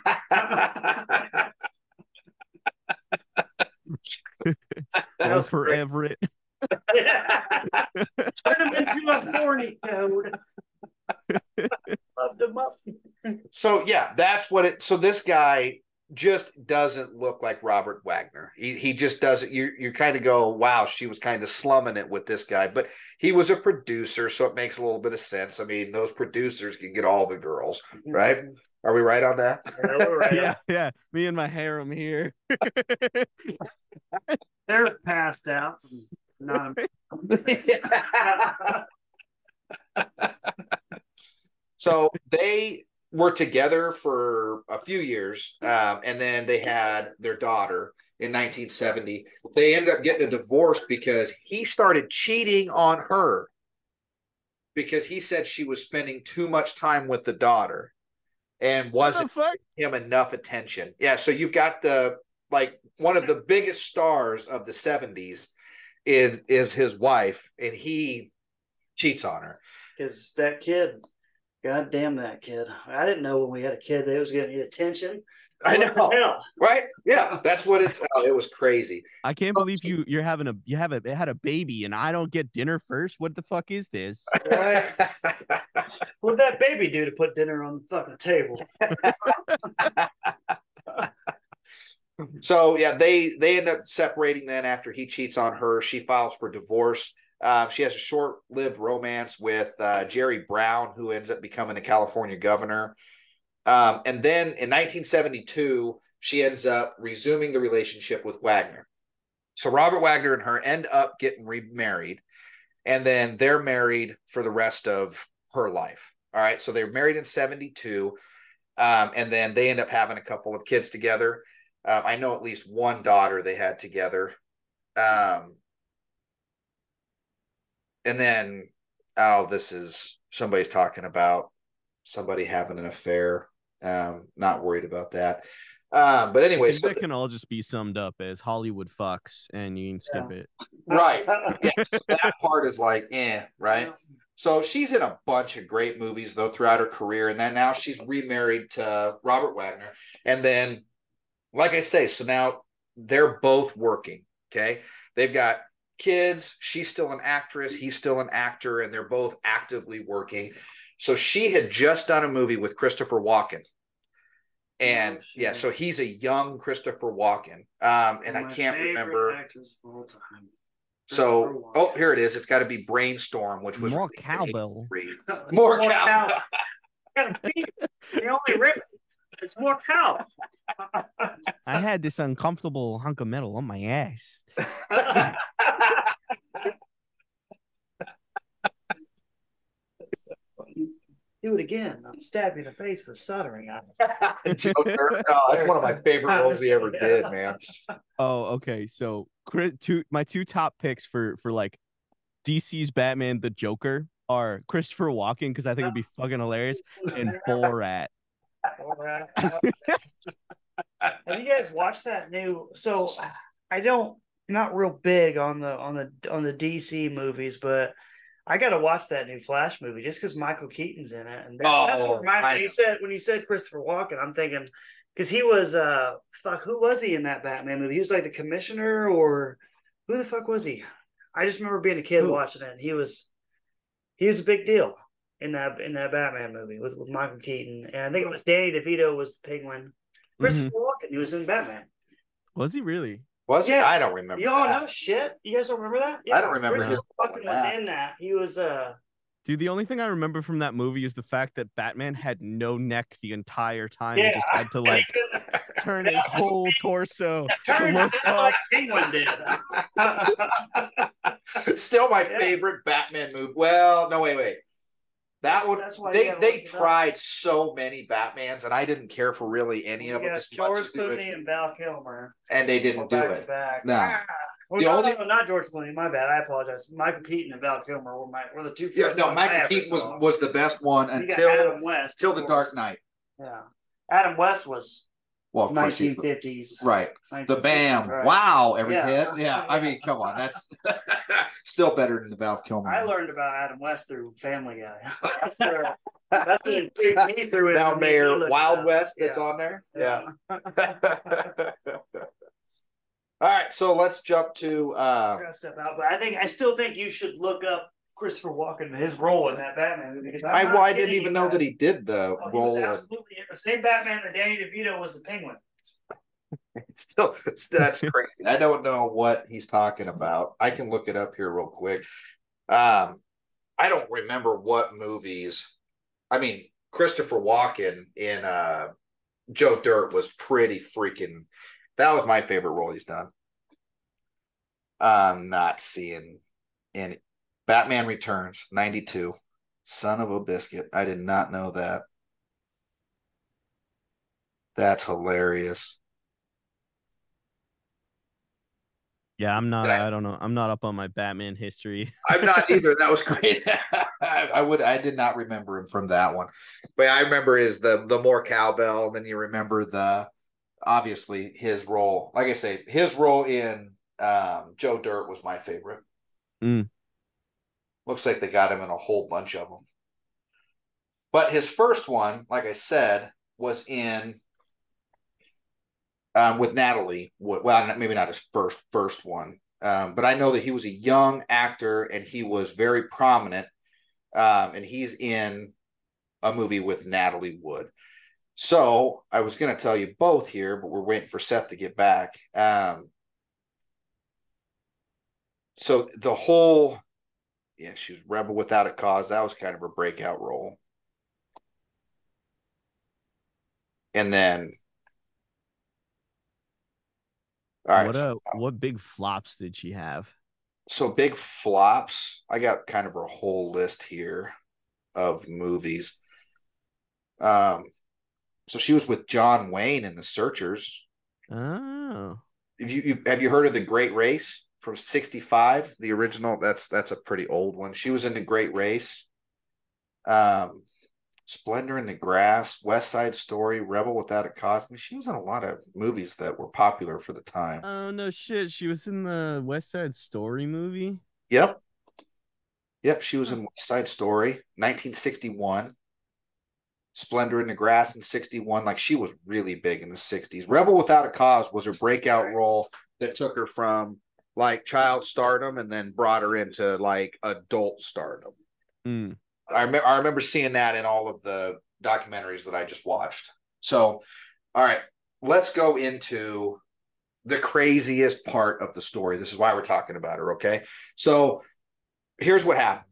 That was for great. Everett. Turn him into a horny toad. Loved him up. So yeah, that's what it. So this guy just doesn't look like Robert Wagner. He he just doesn't. You you kind of go, wow, she was kind of slumming it with this guy, but he was a producer, so it makes a little bit of sense. I mean, those producers can get all the girls, right? Are we right on that? Yeah, we're right. Yeah, yeah. Me and my harem here. They're passed out. Not So they were together for a few years, um, and then they had their daughter in nineteen seventy. They ended up getting a divorce because he started cheating on her because he said she was spending too much time with the daughter and What wasn't the fuck? giving him enough attention. Yeah, so you've got the like one of the biggest stars of the seventies is is his wife, and he cheats on her. because that kid, god damn that kid. I didn't know when we had a kid that was going to need attention. I What the know. hell? Right? Yeah, that's what it's. Oh, it was crazy. I can't believe you you're having a you have a they had a baby and I don't get dinner first. What the fuck is this? Right? What'd that baby do to put dinner on the fucking table? So yeah, they they end up separating then after he cheats on her. She files for divorce. Uh, she has a short-lived romance with uh, Jerry Brown, who ends up becoming a California governor. Um, and then in nineteen seventy-two, she ends up resuming the relationship with Wagner. So Robert Wagner and her end up getting remarried, and then they're married for the rest of her life. All right, so they were married in seventy-two, um, and then they end up having a couple of kids together. Um, I know at least one daughter they had together. Um, and then, oh, this is somebody's talking about somebody having an affair. Um, not worried about that. Um, but anyway, so that the, can all just be summed up as Hollywood fucks, and you can skip Yeah. it. right. Yeah, so that part is like, eh, right? So she's in a bunch of great movies, though, throughout her career. And then now she's remarried to Robert Wagner. And then, like I say, so now they're both working, okay? They've got kids. She's still an actress. He's still an actor, and they're both actively working. So she had just done a movie with Christopher Walken. And, Oh, yeah, shit. so he's a young Christopher Walken. Um, and One I of my can't favorite remember. actors of all time. So, Christopher Walken. oh, here it is. It's got to be Brainstorm, which was More released in cowbell. eighty-three. More cow. Gotta beat it. The only rip. It's more cow. I had this uncomfortable hunk of metal on my ass. Do it again. I'll stab you in the face with soldering iron. Joe Dirt. Oh, that's one of my favorite roles he ever did, man. Oh, okay. So, Chris, two my two top picks for for like D C's Batman, the Joker, are Christopher Walken because I think it'd be fucking hilarious, and Borat. Have you guys watched that new? So I don't, not real big on the on the on the D C movies, but I got to watch that new Flash movie just because Michael Keaton's in it. And that, Oh, that's what reminded I me. When you know. said when you said Christopher Walken, I'm thinking because he was uh fuck, who was he in that Batman movie? He was like the commissioner, or who the fuck was he? I just remember being a kid Who? watching it. And he was he was a big deal in that in that Batman movie with, with Michael Keaton, and I think it was Danny DeVito was the Penguin. Christopher Walken, he was in Batman. Was he really? Was Yeah. it? I don't remember. Y'all that. know shit. You guys don't remember that? I don't remember Christopher him Walken doing was that. in that. He was uh Dude, the only thing I remember from that movie is the fact that Batman had no neck the entire time. He yeah. just had to like turn his whole torso to Turned look just up. like Penguin did. Still my Yeah. favorite Batman movie. Well, no, wait, wait. That one, That's why you they gotta they look it up. tried so many Batmans, and I didn't care for really any of them Yes, as much George as the Clooney original, and Val Kilmer. and they didn't Well, do back it. to back. No. Ah. Well, The no, only- no, no, not George Clooney. My bad. I apologize. Michael Keaton and Val Kilmer were my were the two. Yeah, first no, ones I Michael ever Keaton was saw. was the best one You got until Adam West. until of the course. Dark Knight. Yeah, Adam West was Well, of course, he's nineteen the, fifties. right. The Bam! Right. Wow, every Yeah. hit. Yeah, I mean, come on, that's still better than the Val Kilmer. I learned about Adam West through Family Guy. That's where that's what intrigued me through it. Now Made me Mayor look Wild it up. West that's Yeah. on there. Yeah. Yeah. All right, so let's jump to I uh gotta step out, but I think I still think you should look up Christopher Walken, his role in that Batman movie. Because I'm I not well, I didn't kidding even you know guys. that he did the Oh, he was role. Of, absolutely in the same Batman that Danny DeVito was the Penguin. still, that's crazy. I don't know what he's talking about. I can look it up here real quick. Um, I don't remember what movies. I mean, Christopher Walken in uh Joe Dirt was pretty freaking. That was my favorite role he's done. I'm not seeing any. Batman Returns, ninety-two. Son of a biscuit. I did not know that. That's hilarious. Yeah, I'm not. Did I- I don't know. I'm not up on my Batman history. I'm not either. That was great. I, I would. I did not remember him from that one, but I remember is the the more cowbell. And then you remember the obviously his role. Like I say, his role in um, Joe Dirt was my favorite. Mm. Looks like they got him in a whole bunch of them. But his first one, like I said, was in um, with Natalie. Well, maybe not his first first one, um, but I know that he was a young actor and he was very prominent. Um, and he's in a movie with Natalie Wood. So I was going to tell you both here, but we're waiting for Seth to get back. Um, so the whole, yeah, she was Rebel Without a Cause. That was kind of her breakout role. And then, all right. What uh, what big flops did she have? So big flops. I got kind of a whole list here of movies. Um, so she was with John Wayne in The Searchers. Oh, Have you, you have you heard of The Great Race from sixty-five? The original. That's that's a pretty old one. She was in The Great Race. Um, Splendor in the Grass, West Side Story, Rebel Without a Cause. I mean, she was in a lot of movies that were popular for the time. oh no shit! She was in the West Side Story movie. Yep. Yep, she was in West Side Story, nineteen sixty-one. Splendor in the Grass in sixty-one. Like, she was really big in the sixties. Rebel Without a Cause was her breakout role that took her from like child stardom and then brought her into like adult stardom. Mm. I, rem- I remember seeing that in all of the documentaries that I just watched. So, all right, let's go into the craziest part of the story. This is why we're talking about her, okay? So here's what happened.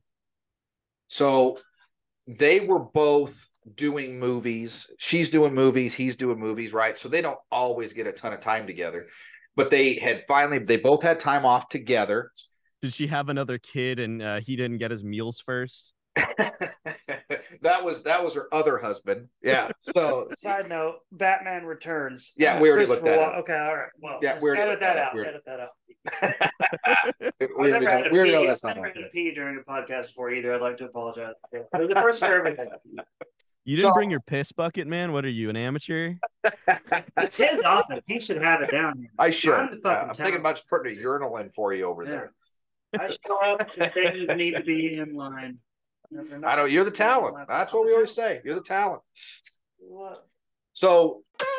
So they were both doing movies. She's doing movies. He's doing movies, right? So they don't always get a ton of time together. But they had finally, they both had time off together. Did she have another kid and uh, he didn't get his meals first? that was that was her other husband. Yeah. So Side note: Batman Returns. Yeah, we already looked that Wa- up. Okay, all right. Well, Yeah, just we already edit looked that that up. out. We're- Edit that out. we I've already never know, had to we already pee. know that's I've not never had to happening. pee during a podcast before either. I'd like to apologize. It was the first for everything. You didn't So- bring your piss bucket, man. What are you, an amateur? It's his office. He should have it down here. I should. I'm the Uh, fucking I'm thinking talent. about just putting a urinal in for you over Yeah. there. I should go up and things need to be in line. If they're not- I know you're the talent. That's what we always say. You're the talent. What? So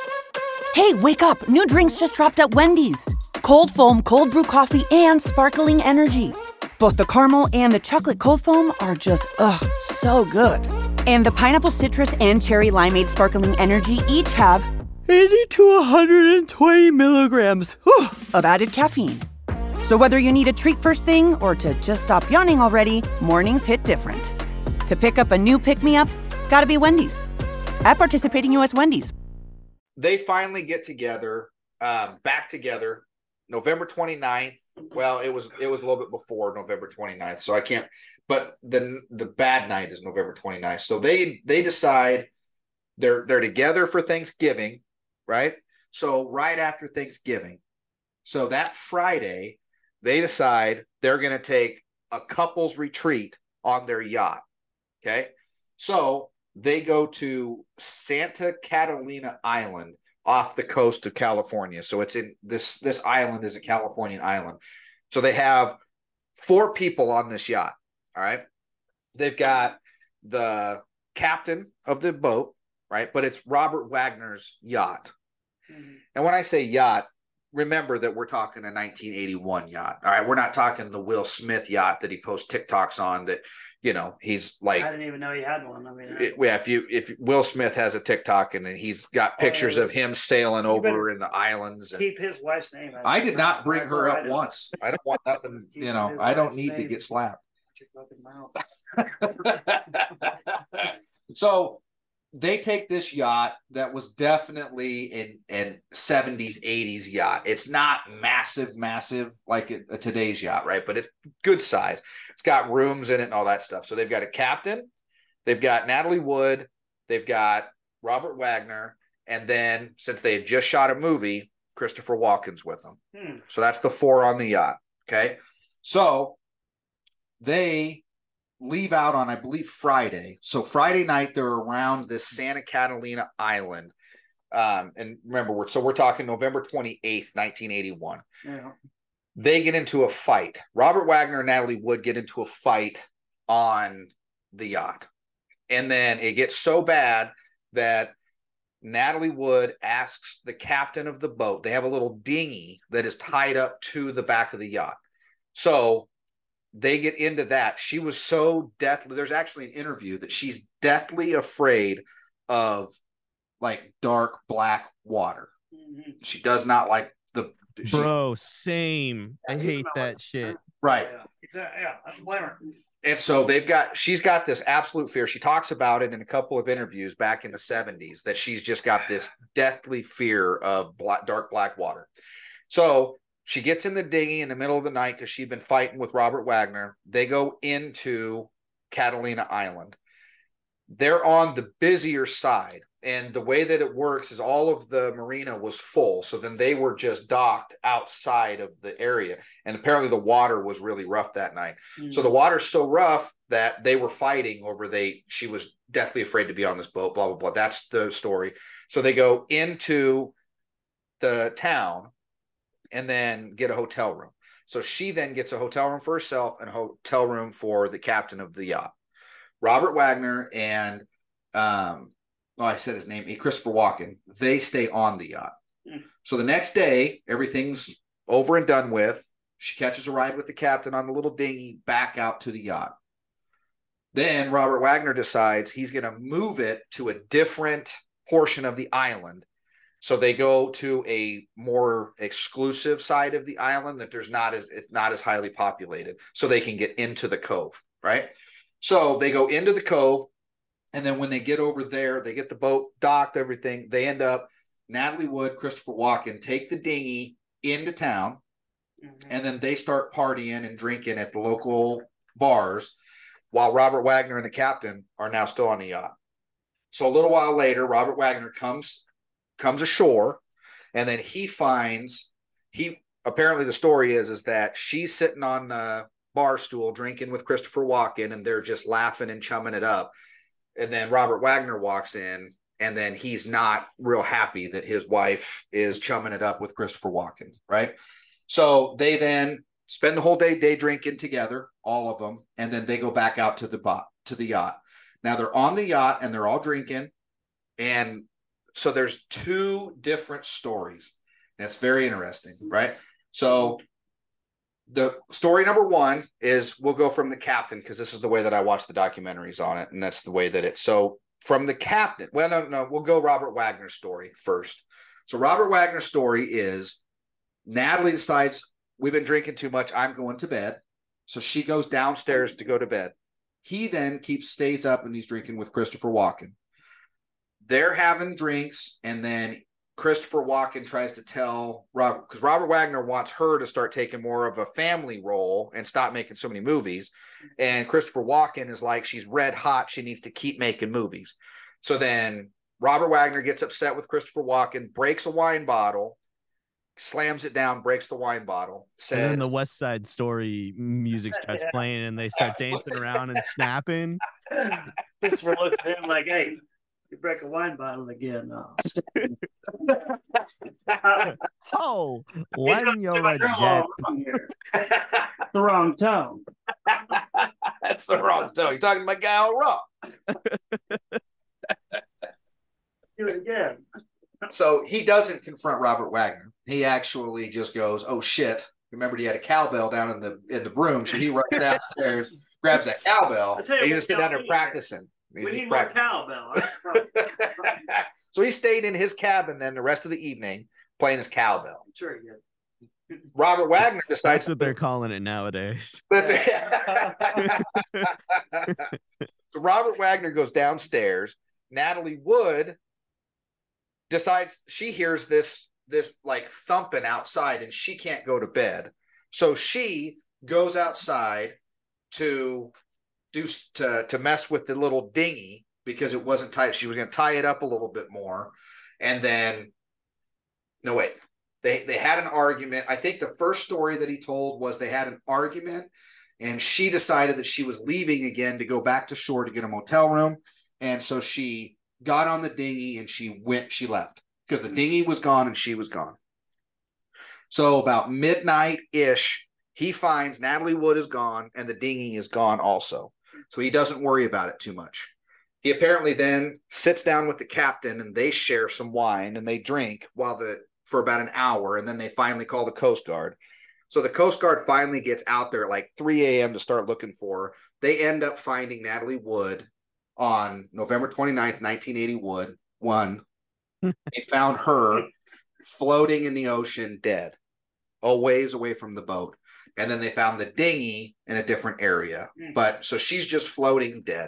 Hey, wake up! New drinks just dropped at Wendy's. Cold foam, cold brew coffee, and sparkling energy. Both the caramel and the chocolate cold foam are just, ugh, so good. And the pineapple citrus and cherry limeade sparkling energy each have eighty to one hundred twenty milligrams whew, of added caffeine. So whether you need a treat first thing or to just stop yawning already, mornings hit different. To pick up a new pick-me-up, gotta be Wendy's. At participating U S Wendy's. they finally get together, um, back together, November twenty-ninth. Well, it was it was a little bit before November twenty-ninth, so I can't. But the the bad night is November twenty-ninth. So they they decide they're they're together for Thanksgiving, right? So right after Thanksgiving, so that Friday, they decide they're going to take a couple's retreat on their yacht. Okay, so they go to Santa Catalina Island off the coast of California. So it's in this this island is a Californian island. So they have four people on this yacht. All right. They've got the captain of the boat, right? But it's Robert Wagner's yacht. Mm-hmm. And when I say yacht, remember that we're talking a nineteen eighty-one yacht. All right. We're not talking the Will Smith yacht that he posts TikToks on that, you know, he's like, I didn't even know he had one. I mean, I- it, yeah, if you if Will Smith has a TikTok and he's got pictures Oh, of him sailing you over better in the islands. And keep his wife's name. out of I it. did not bring That's her all up right. once. I don't want nothing, Keep you know, his I don't wife's need to name. get slapped. Your fucking mouth. So they take this yacht that was definitely in in seventies, eighties yacht. It's not massive, massive like a, a today's yacht, right? But it's good size. It's got rooms in it and all that stuff. So they've got a captain, they've got Natalie Wood, they've got Robert Wagner, and then since they had just shot a movie, Christopher Walken's with them. Hmm. So that's the four on the yacht. Okay. So they leave out on, I believe, Friday. So Friday night, they're around this Santa Catalina Island. Um, and remember, we're so we're talking November twenty-eighth, nineteen eighty-one. Yeah. They get into a fight. Robert Wagner and Natalie Wood get into a fight on the yacht. And then it gets so bad that Natalie Wood asks the captain of the boat. They have a little dinghy that is tied up to the back of the yacht. So they get into that. She was so deathly. There's actually an interview that she's deathly afraid of like dark black water. Mm-hmm. She does not like the she, Bro, same. I hate that shit. right. Yeah, exactly. Yeah, that's a blamer. And so they've got, she's got this absolute fear. She talks about it in a couple of interviews back in the seventies that she's just got this deathly fear of black, dark black water. So she gets in the dinghy in the middle of the night because she'd been fighting with Robert Wagner. They go into Catalina Island. They're on the busier side. And the way that it works is all of the marina was full. So then they were just docked outside of the area. And apparently the water was really rough that night. Mm-hmm. So the water's so rough that they were fighting over they, she was deathly afraid to be on this boat, blah, blah, blah. That's the story. So they go into the town and then get a hotel room. So she then gets a hotel room for herself and a hotel room for the captain of the yacht. Robert Wagner and, um, oh, I said his name, Christopher Walken, they stay on the yacht. Mm. So the next day, everything's over and done with. She catches a ride with the captain on the little dinghy back out to the yacht. Then Robert Wagner decides he's going to move it to a different portion of the island. So they go to a more exclusive side of the island that there's not as, it's not as highly populated, so they can get into the cove, right? So they go into the cove. And then when they get over there, they get the boat docked, everything. They end up, Natalie Wood, Christopher Walken, take the dinghy into town. Mm-hmm. And then they start partying and drinking at the local bars while Robert Wagner and the captain are now still on the yacht. So a little while later, Robert Wagner comes, comes ashore. And then he finds, he apparently the story is, is that she's sitting on a bar stool drinking with Christopher Walken and they're just laughing and chumming it up. And then Robert Wagner walks in, and then he's not real happy that his wife is chumming it up with Christopher Walken, right? So they then spend the whole day day drinking together, all of them, and then they go back out to the bot to the yacht. Now they're on the yacht and they're all drinking, and so there's two different stories. And it's very interesting, right? So the story number one is, we'll go from the captain, because this is the way that I watch the documentaries on it, and that's the way that it's. So from the captain, well, no, no, we'll go Robert Wagner's story first. So Robert Wagner's story is, Natalie decides, we've been drinking too much, I'm going to bed. So she goes downstairs to go to bed. He then keeps stays up and he's drinking with Christopher Walken. They're having drinks, and then Christopher Walken tries to tell Robert, because Robert Wagner wants her to start taking more of a family role and stop making so many movies. And Christopher Walken is like, she's red hot. She needs to keep making movies. So then Robert Wagner gets upset with Christopher Walken, breaks a wine bottle, slams it down, breaks the wine bottle. Says, and then the West Side Story music starts Yeah. playing and they start dancing around and snapping. Christopher looks at him like, hey, you break a wine bottle again. No. Oh, when you're a jet. The wrong tone. That's the wrong tone. You're talking to my gal wrong. Do it again. So he doesn't confront Robert Wagner. He actually just goes, oh shit. Remembered he had a cowbell down in the in the room. So he runs downstairs, grabs that cowbell, and he's gonna sit down there practicing. We need more cowbell. So he stayed in his cabin then the rest of the evening playing his cowbell. Sure, yeah. Robert Wagner decides That's what they're calling it nowadays. That's it. So Robert Wagner goes downstairs. Natalie Wood decides, she hears this this like thumping outside and she can't go to bed. So she goes outside to do to, to mess with the little dinghy because it wasn't tight. She was going to tie it up a little bit more. And then, no, wait, they, they had an argument. I think the first story that he told was they had an argument and she decided that she was leaving again to go back to shore to get a motel room. And so she got on the dinghy and she went, she left because the dinghy was gone and she was gone. So about midnight-ish, he finds Natalie Wood is gone and the dinghy is gone also. So he doesn't worry about it too much. He apparently then sits down with the captain and they share some wine and they drink while the for about an hour. And then they finally call the Coast Guard. So the Coast Guard finally gets out there at like three a.m. to start looking for her. They end up finding Natalie Wood on November twenty-ninth, nineteen eighty-one, They found her floating in the ocean, dead, a ways away from the boat. And then they found the dinghy in a different area. But so she's just floating dead.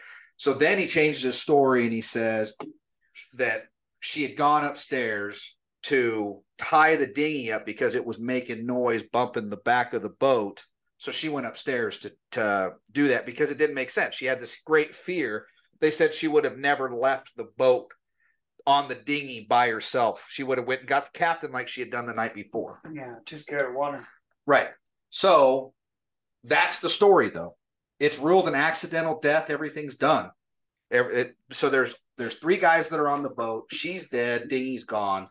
So then he changes his story and he says that she had gone upstairs to tie the dinghy up because it was making noise, bumping the back of the boat. So she went upstairs to, to do that because it didn't make sense. She had this great fear. They said she would have never left the boat on the dinghy by herself. She would have went and got the captain like she had done the night before. Yeah, too scared of water. Right. So that's the story, though. It's ruled an accidental death. Everything's done. It, so there's there's three guys that are on the boat. She's dead. Dinghy's gone.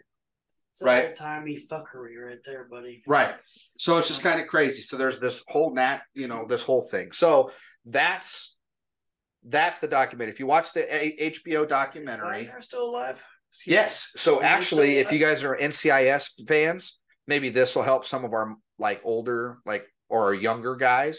It's right. Old timey fuckery right there, buddy. Right. So it's just kind of crazy. So there's this whole nat, you know, this whole thing. So that's that's the documentary. If you watch the A- H B O documentary, They're still alive. Excuse yes. So Are actually, they if still you guys are N C I S fans, maybe this will help some of our like older, like or younger guys.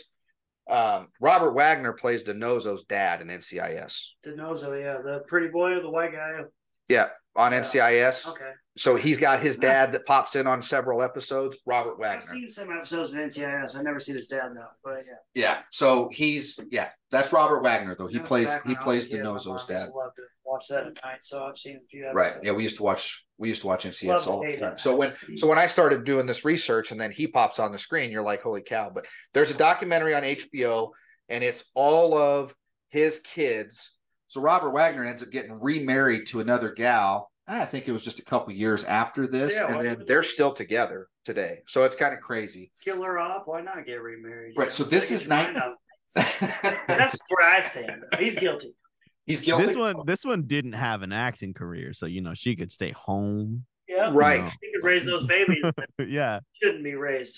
Um, Robert Wagner plays DiNozzo's dad in N C I S. DiNozzo, yeah, the pretty boy, the white guy. Yeah, on Yeah. N C I S. Okay. So he's got his dad that pops in on several episodes, Robert I've Wagner. seen some episodes of N C I S. I've never seen his dad though, but yeah. Yeah. So he's yeah, that's Robert Wagner though. He That was plays back he when I was plays a kid. My DiNozzo's mom dad. used to love to watch that at night, so I've seen a few episodes. Right. Yeah, we used to watch we used to watch N C I S Love all to the hate time. it. So when so when I started doing this research and then he pops on the screen, you're like, holy cow. But there's a documentary on H B O and it's all of his kids. So Robert Wagner ends up getting remarried to another gal. I think it was just a couple years after this, Yeah, and why then would they're they- still together today. So it's kind of crazy. Kill her off. Why not get remarried? Right, so this Gotta is get your night- mind out. That's where I stand. He's guilty. He's guilty. This one, this one didn't have an acting career, so you know she could stay home. Yeah. Right. No. He could raise those babies that Yeah. shouldn't be raised.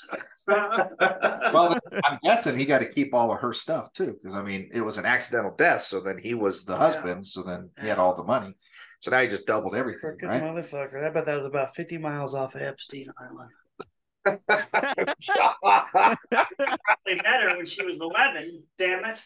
Well, I'm guessing he got to keep all of her stuff too, because I mean, it was an accidental death. So then he was the husband. So then he had all the money. So now he just doubled everything, Crooked right? motherfucker. I bet that was about fifty miles off of Epstein Island. Probably met her when she was eleven. Damn it.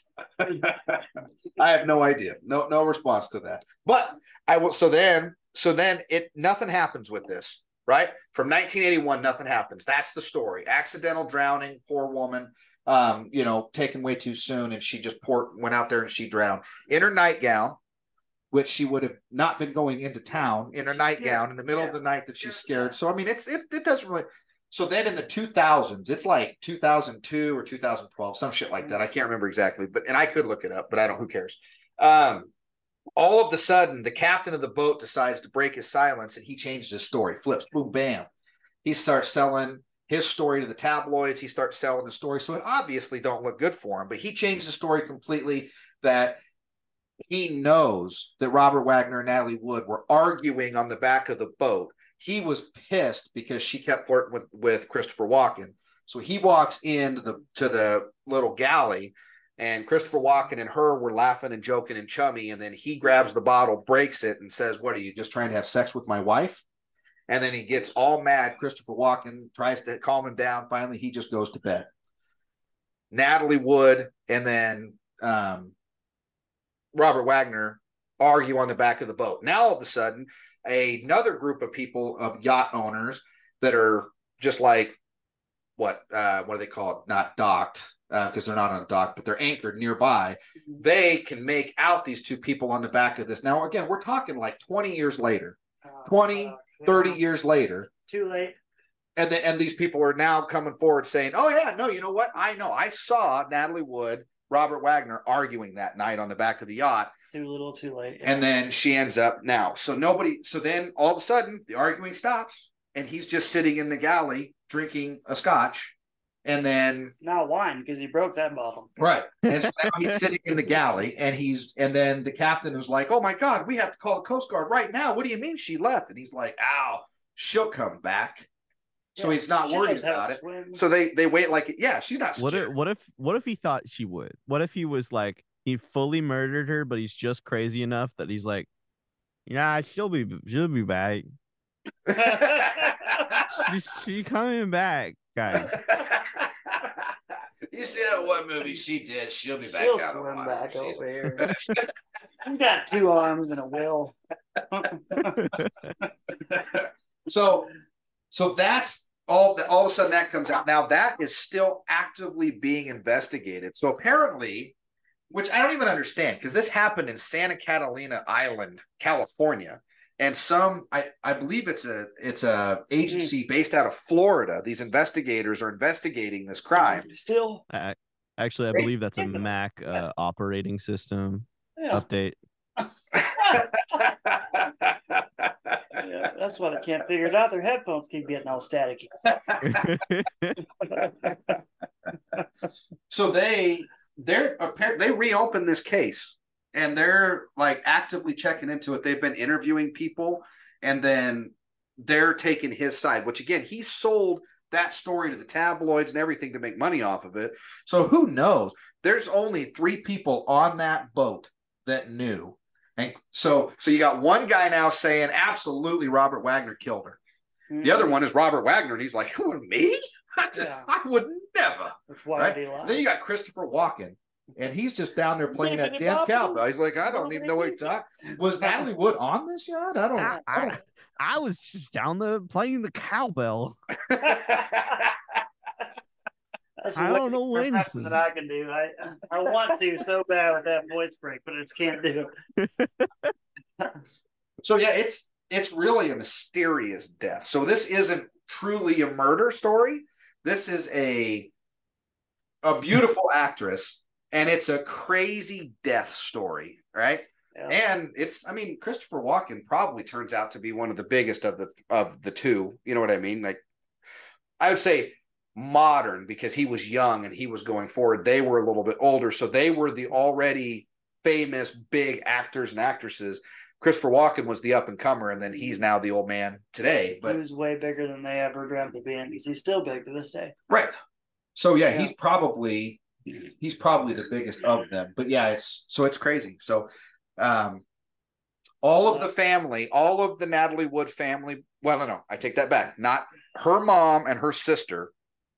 I have no idea. No, no response to that. But I will. So then, so then it nothing happens with this, right? From nineteen eighty-one, nothing happens. That's the story. Accidental drowning, poor woman, um, you know, taken way too soon, and she just poured, went out there and she drowned in her nightgown, which she would have not been going into town in her nightgown in the middle of the night that she's scared. So I mean, it's it it doesn't really. So then in the two thousands, it's like two thousand two or two thousand twelve, some shit like that. I can't remember exactly, but and I could look it up, but I don't. Who cares? Um, all of the sudden, the captain of the boat decides to break his silence, and he changes his story. Flips, boom, bam. He starts selling his story to the tabloids. He starts selling the story, so it obviously don't look good for him. But he changed the story completely. That he knows that Robert Wagner and Natalie Wood were arguing on the back of the boat. He was pissed because she kept flirting with, with Christopher Walken. So he walks into the to the little galley, and Christopher Walken and her were laughing and joking and chummy. And then he grabs the bottle, breaks it, and says, "What are you, just trying to have sex with my wife?" And then he gets all mad. Christopher Walken tries to calm him down. Finally, he just goes to bed. Natalie Wood and then um, Robert Wagner argue on the back of the boat. Now, all of a sudden, another group of people, of yacht owners that are just like, what, uh, what do they call it? Not docked, because uh, they're not on a dock, but they're anchored nearby. They can make out these two people on the back of this. Now, again, we're talking like twenty years later, twenty, thirty years later. Too late. And, the, and these people are now coming forward saying, oh, yeah, no, you know what? I know. I saw Natalie Wood, Robert Wagner arguing that night on the back of the yacht. Too little, too late. Yeah. And then she ends up now. So nobody, so then all of a sudden the arguing stops and he's just sitting in the galley drinking a scotch. And then not wine because he broke that bottle. Right. And so now he's sitting in the galley and he's, and then the captain was like, oh my God, we have to call the Coast Guard right now. What do you mean she left? And he's like, ow, she'll come back. So Yeah, he's not she worried knows how to about it. swim. So they they wait like, yeah, she's not What scared. if, what if what if he thought she would? What if he was like he fully murdered her, but he's just crazy enough that he's like, yeah, she'll be she'll be back. She's she coming back, guys. You see that one movie she did? She'll be back She'll out of swim water. back She's- over here. He's got two arms and a will. So, so that's all. All of a sudden, that comes out. Now that is still actively being investigated. So apparently, which I don't even understand, because this happened in Santa Catalina Island, California, and some I I believe it's a it's a agency based out of Florida. These investigators are investigating this crime. Still, I, actually, I believe that's a Mac uh, operating system Yeah. update. Yeah, that's why they can't figure it out. Their headphones keep getting all staticky. So they they're apparently they reopened this case, and they're like actively checking into it. They've been interviewing people, and then they're taking his side, which again, he sold that story to the tabloids and everything to make money off of it. So who knows? There's only three people on that boat that knew. And so so you got one guy now saying absolutely Robert Wagner killed her. Mm-hmm. The other one is Robert Wagner, and he's like, who, me? I, just, yeah. I would never. That's why right? they lie. Then you got Christopher Walken, and he's just down there playing that damn cowbell. He's like, I don't even know what you're talking. Was Natalie Wood on this yet? I don't know. I, I, I was just down there playing the cowbell. That's I don't know anything that I can do. I I want to so bad with that voice break, but I just can't do it. So yeah, it's it's really a mysterious death. So this isn't truly a murder story. This is a a beautiful actress, and it's a crazy death story, right? Yeah. And it's, I mean, Christopher Walken probably turns out to be one of the biggest of the of the two. You know what I mean? Like, I would say modern, because he was young and he was going forward. They were a little bit older, so they were the already famous big actors and actresses. Christopher Walken was the up and comer, and then he's now the old man today. But he was way bigger than they ever dreamt of being, because he's still big to this day. Right. So yeah, yeah, he's probably he's probably the biggest of them. But yeah, it's so it's crazy. So um all of the family, all of the Natalie Wood family, well, no, no, I take that back. Not her mom and her sister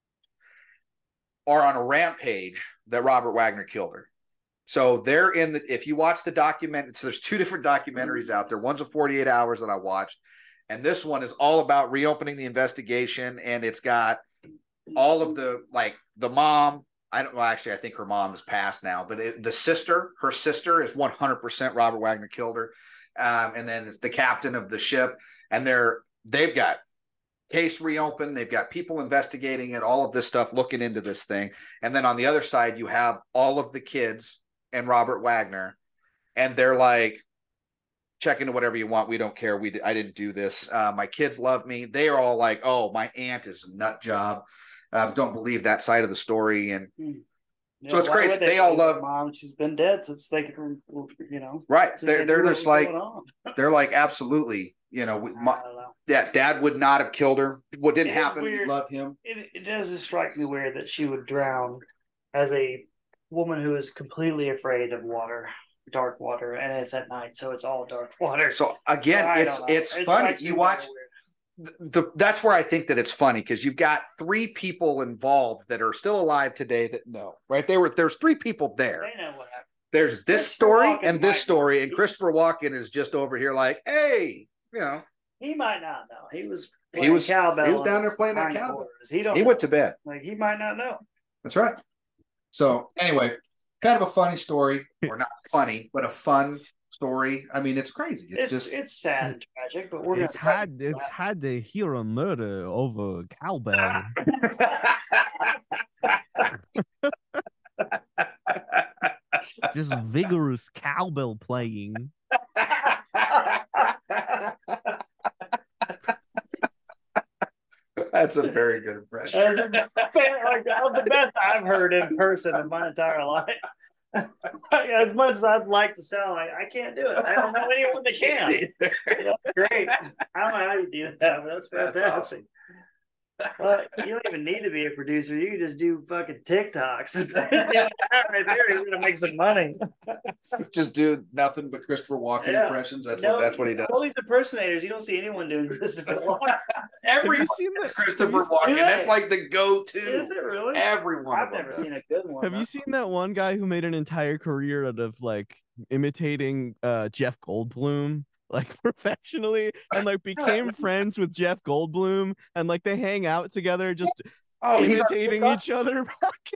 are on a rampage that Robert Wagner killed her. So they're in the, if you watch the document, so there's two different documentaries out there. One's a forty-eight hours that I watched, and this one is all about reopening the investigation. And it's got all of the, like the mom, I don't know, well, actually, I think her mom is passed now, but it, the sister, her sister is one hundred percent Robert Wagner killed her. Um, and then it's the captain of the ship, and they're, they've got case reopened. They've got people investigating it, all of this stuff, looking into this thing. And then on the other side, you have all of the kids and Robert Wagner, and they're like, check into whatever you want. We don't care. We I didn't do this. Uh, my kids love me. They are all like, oh, my aunt is a nut job. Uh, don't believe that side of the story. And yeah, so it's crazy. They, they all love mom. She's been dead since they could, you know. Right. They're, they're just like, they're like, absolutely. You know, my, yeah, dad would not have killed her. What didn't happen, we love him. It, it does strike me weird that she would drown as a woman who is completely afraid of water, dark water, and it's at night, so it's all dark water. So again, so it's it's it funny. You watch the, the that's where I think that it's funny, because you've got three people involved that are still alive today that know, right? They were there's three people there. They know what happened. There's this story and this story, and Christopher Walken is just over here like, hey, you know. He might not know. He was he was cowbell. He was down there playing that cowbell. He don't. He know. went to bed. Like he might not know. That's right. So anyway, kind of a funny story, or not funny, but a fun story. I mean, it's crazy. It's, it's just it's sad and tragic, but we're it's hard. It's hard to hear a murder over cowbell. Just vigorous cowbell playing. That's a very good impression. Like, that was the best I've heard in person in my entire life. As much as I'd like to sound like, I can't do it. I don't know anyone that can. That's great. I don't know how you do that, but that's fantastic. Well, you don't even need to be a producer. You can just do fucking TikToks. Right there, you're gonna make some money. Just do nothing but Christopher Walken Yeah. impressions. That's No, what that's what he does. All these impersonators, you don't see anyone doing Christopher Walken. Have Everyone, you seen that? Christopher have you- Walken. Yeah. That's like the go-to. Is it really? Everyone. I've never seen a good one. Have you seen that one guy who made an entire career out of like imitating uh Jeff Goldblum like professionally and like became friends with Jeff Goldblum and like they hang out together just Oh, he's on imitating TikTok? each other?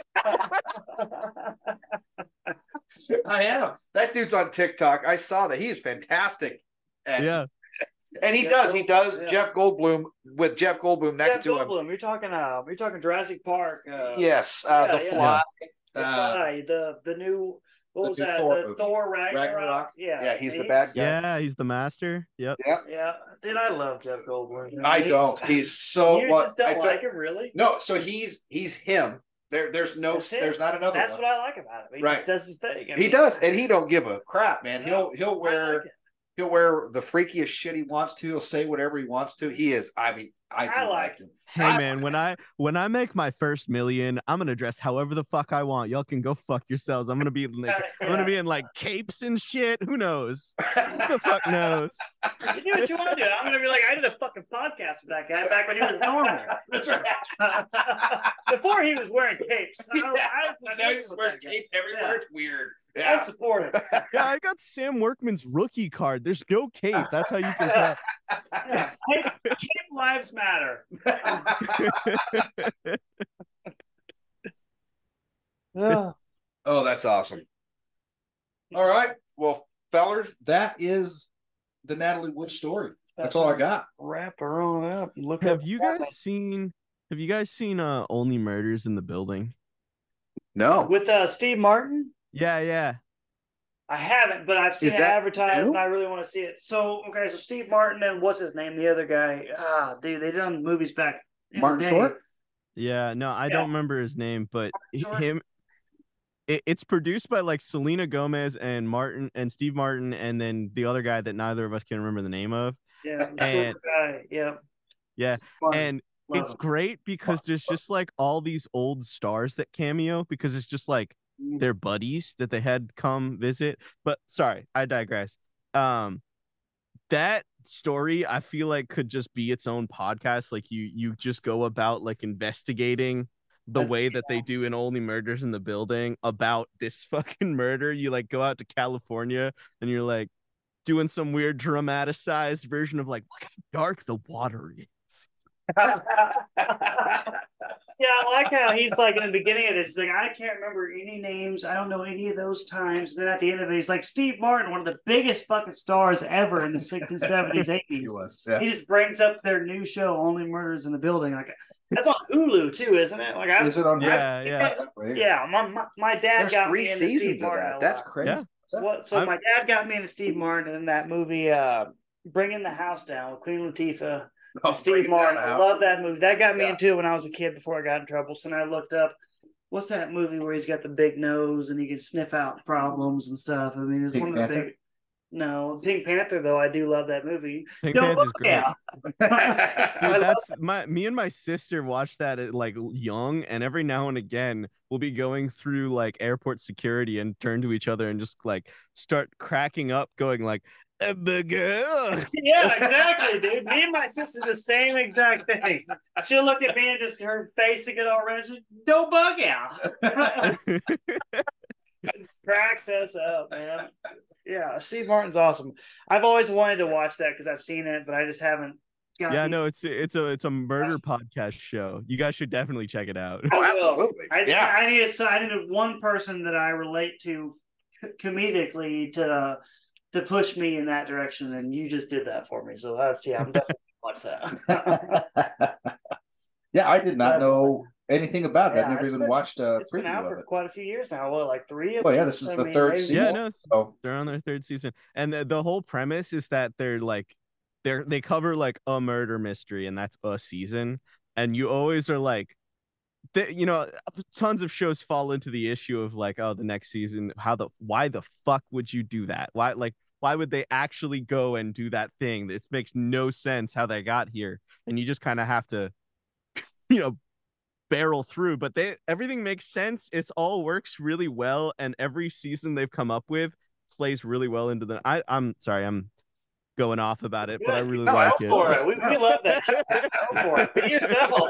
I am. That dude's on TikTok. I saw that. He's fantastic. And, Yeah. and he Jeff does. He does Goldblum, yeah. Jeff Goldblum with Jeff Goldblum next Jeff to him. Goldblum, you're talking uh you're talking Jurassic Park. Uh, Yes. Uh, yeah, the yeah. Fly. The, Uh, Fly, the the new what the was new that? Thor the movie. Thor Ragnarok. Ragnarok. Yeah, Yeah, he's the bad guy. Yeah, he's the master. Yep. Yep. Yeah, dude, I love Jeff Goldblum. I He's- don't. He's so. You what, just don't I took- like him, really? No. So he's he's him. There, there's no. That's it. There's not another That's one. what I like about him. He Right. just does his thing. I He mean, does, and he don't give a crap, man. He'll he'll I wear like it. he'll wear the freakiest shit he wants to. He'll say whatever he wants to. He is. I mean, I do I like like him. Hey I- man, when I when I make my first million, I'm gonna dress however the fuck I want. Y'all can go fuck yourselves. I'm gonna be in, like, I'm gonna be in like capes and shit. Who knows? Who the fuck knows? You do what you want to do. I'm gonna be like, I did a fucking podcast with that guy back when he was normal. That's right. Before he was wearing capes. I, don't- I, And now he just wears capes everywhere. Yeah. It's weird. I Yeah. support it. Yeah, I got Sam Workman's rookie card. There's no cape. That's how you can tell. Yeah. Cape, cape lives matter. Yeah. Oh, that's awesome. All right. Well, fellers, that is the Natalie Wood story. That's all I got. Wrap her on up. and Look Have up- you guys seen? Have you guys seen uh Only Murders in the Building? No. with uh, Steve Martin? Yeah, yeah. I haven't, but I've seen Is it that advertised, new? and I really want to see it. So, okay, so Steve Martin and what's his name, the other guy? Ah, dude, they done movies back. in the Martin day. Short? Yeah, no, I Yeah. don't remember his name, but h- Short. him. It, it's produced by like Selena Gomez and Martin and Steve Martin, and then the other guy that neither of us can remember the name of. Yeah, the And- short guy. Yeah, Yeah, It's fun. and Love it's him. great because there's just like all these old stars that cameo because it's just like Mm. their buddies that they had come visit. But sorry, I digress. Um, that story I feel like could just be its own podcast. Like you, you just go about like investigating the That's- way that they do in Only Murders in the Building about this fucking murder. You like go out to California and you're like doing some weird dramatized version of like look how dark the water is. Yeah, I like how he's like in the beginning of this, he's like, I can't remember any names. I don't know any of those times. Then at the end of it, he's like, Steve Martin, one of the biggest fucking stars ever in the sixties, seventies, eighties. He was. Yeah. He just brings up their new show, Only Murders in the Building. Like that's on Hulu too, isn't it? Like, I, Is it on? Yeah, yeah. yeah. My, my, my dad There's got three me into seasons Steve of Martin. that. a That's lot. crazy. Yeah. Well, so I'm- my dad got me into Steve Martin in that movie, uh, Bringing the House Down with Queen Latifah. Oh, and Steve Bringing Down Martin. the I House. love that movie. That got me Yeah. into it when I was a kid before I got in trouble. So then I looked up what's that movie where he's got the big nose and he can sniff out problems and stuff. I mean, it's Pink one of the Panther? big. No, Pink Panther though. I do love that movie. Pink Don't Panther's look great. out. Dude, I love that's my me and my sister watched that at like young, and every now and again we'll be going through like airport security and turn to each other and just like start cracking up, going like, "Abigail." Yeah, exactly, dude. Me and my sister the same exact thing. She'll look at me and just her face will get all red. She'll, no bug out. It cracks us up, man. Yeah, Steve Martin's awesome. I've always wanted to watch that because I've seen it, but I just haven't. Gotten Yeah, no, it's it's a it's a murder podcast show. You guys should definitely check it out. Oh, I will. absolutely. I just, Yeah. I needed so I needed one person that I relate to c- comedically to to push me in that direction, and you just did that for me. So that's yeah, I'm definitely gonna watch that. Yeah, I did not know anything about that. Yeah, Never it's even been- watched a It's been preview out of for it. quite a few years now. What, like three? Of Oh, yeah, these? this is I the mean, third maybe- season. Yeah, no, it's- Oh, they're on their third season, and the, the whole premise is that they're like they're they cover like a murder mystery, and that's a season, and you always are like, they, you know, tons of shows fall into the issue of like, oh, the next season, how the why the fuck would you do that? Why like why would they actually go and do that thing? This makes no sense how they got here, and you just kind of have to you know, barrel through, but they everything makes sense. It's all works really well, and every season they've come up with plays really well into the. I I'm sorry, I'm going off about it, but I really no, like go it. for it. We, we love that. Go for it. Be yourself.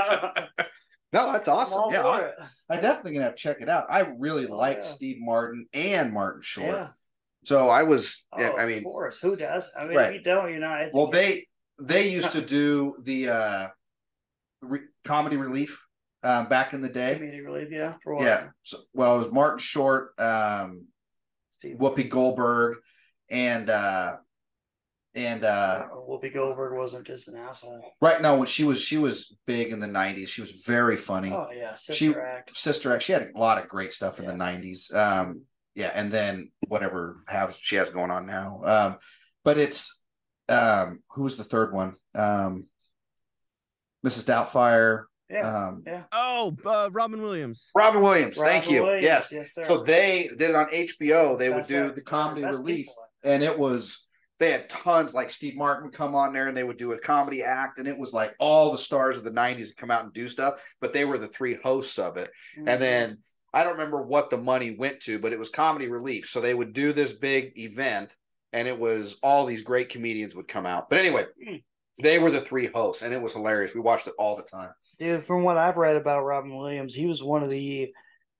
No, that's awesome. all Yeah, for I, it. I definitely gonna have to check it out. I really Oh, like yeah. Steve Martin and Martin Short. Yeah. So I was, yeah, Oh, I of mean, course. Who does? I mean, Right. if you don't, you're not. well, educated. they they used to do the uh re- comedy relief um, back in the day. Community relief, yeah. For what? Yeah. So, well, it was Martin Short, um, Steve Whoopi Goldberg, and uh, and uh, Whoopi Goldberg wasn't just an asshole. right now when she was she was big in the nineties. She was very funny. Oh yeah, Sister she Act. Sister Act. She had a lot of great stuff in Yeah. the nineties. Um, yeah, and then whatever has she has going on now. Um, but it's um, who was the third one? Um, Missus Doubtfire. Yeah, Um, yeah. Oh, uh, Robin Williams. Robin Williams. thank Robin you. Williams, Yes. yes, sir. So they did it on H B O. They would Best do actor, the comedy best relief, people. and it was they had tons. Like Steve Martin would come on there, and they would do a comedy act, and it was like all the stars of the nineties would come out and do stuff. But they were the three hosts of it, Mhm. and then I don't remember what the money went to, but it was comedy relief. So they would do this big event, and it was all these great comedians would come out. But anyway, Mm. they were the three hosts, and it was hilarious. We watched it all the time. Dude, from what I've read about Robin Williams, he was one of the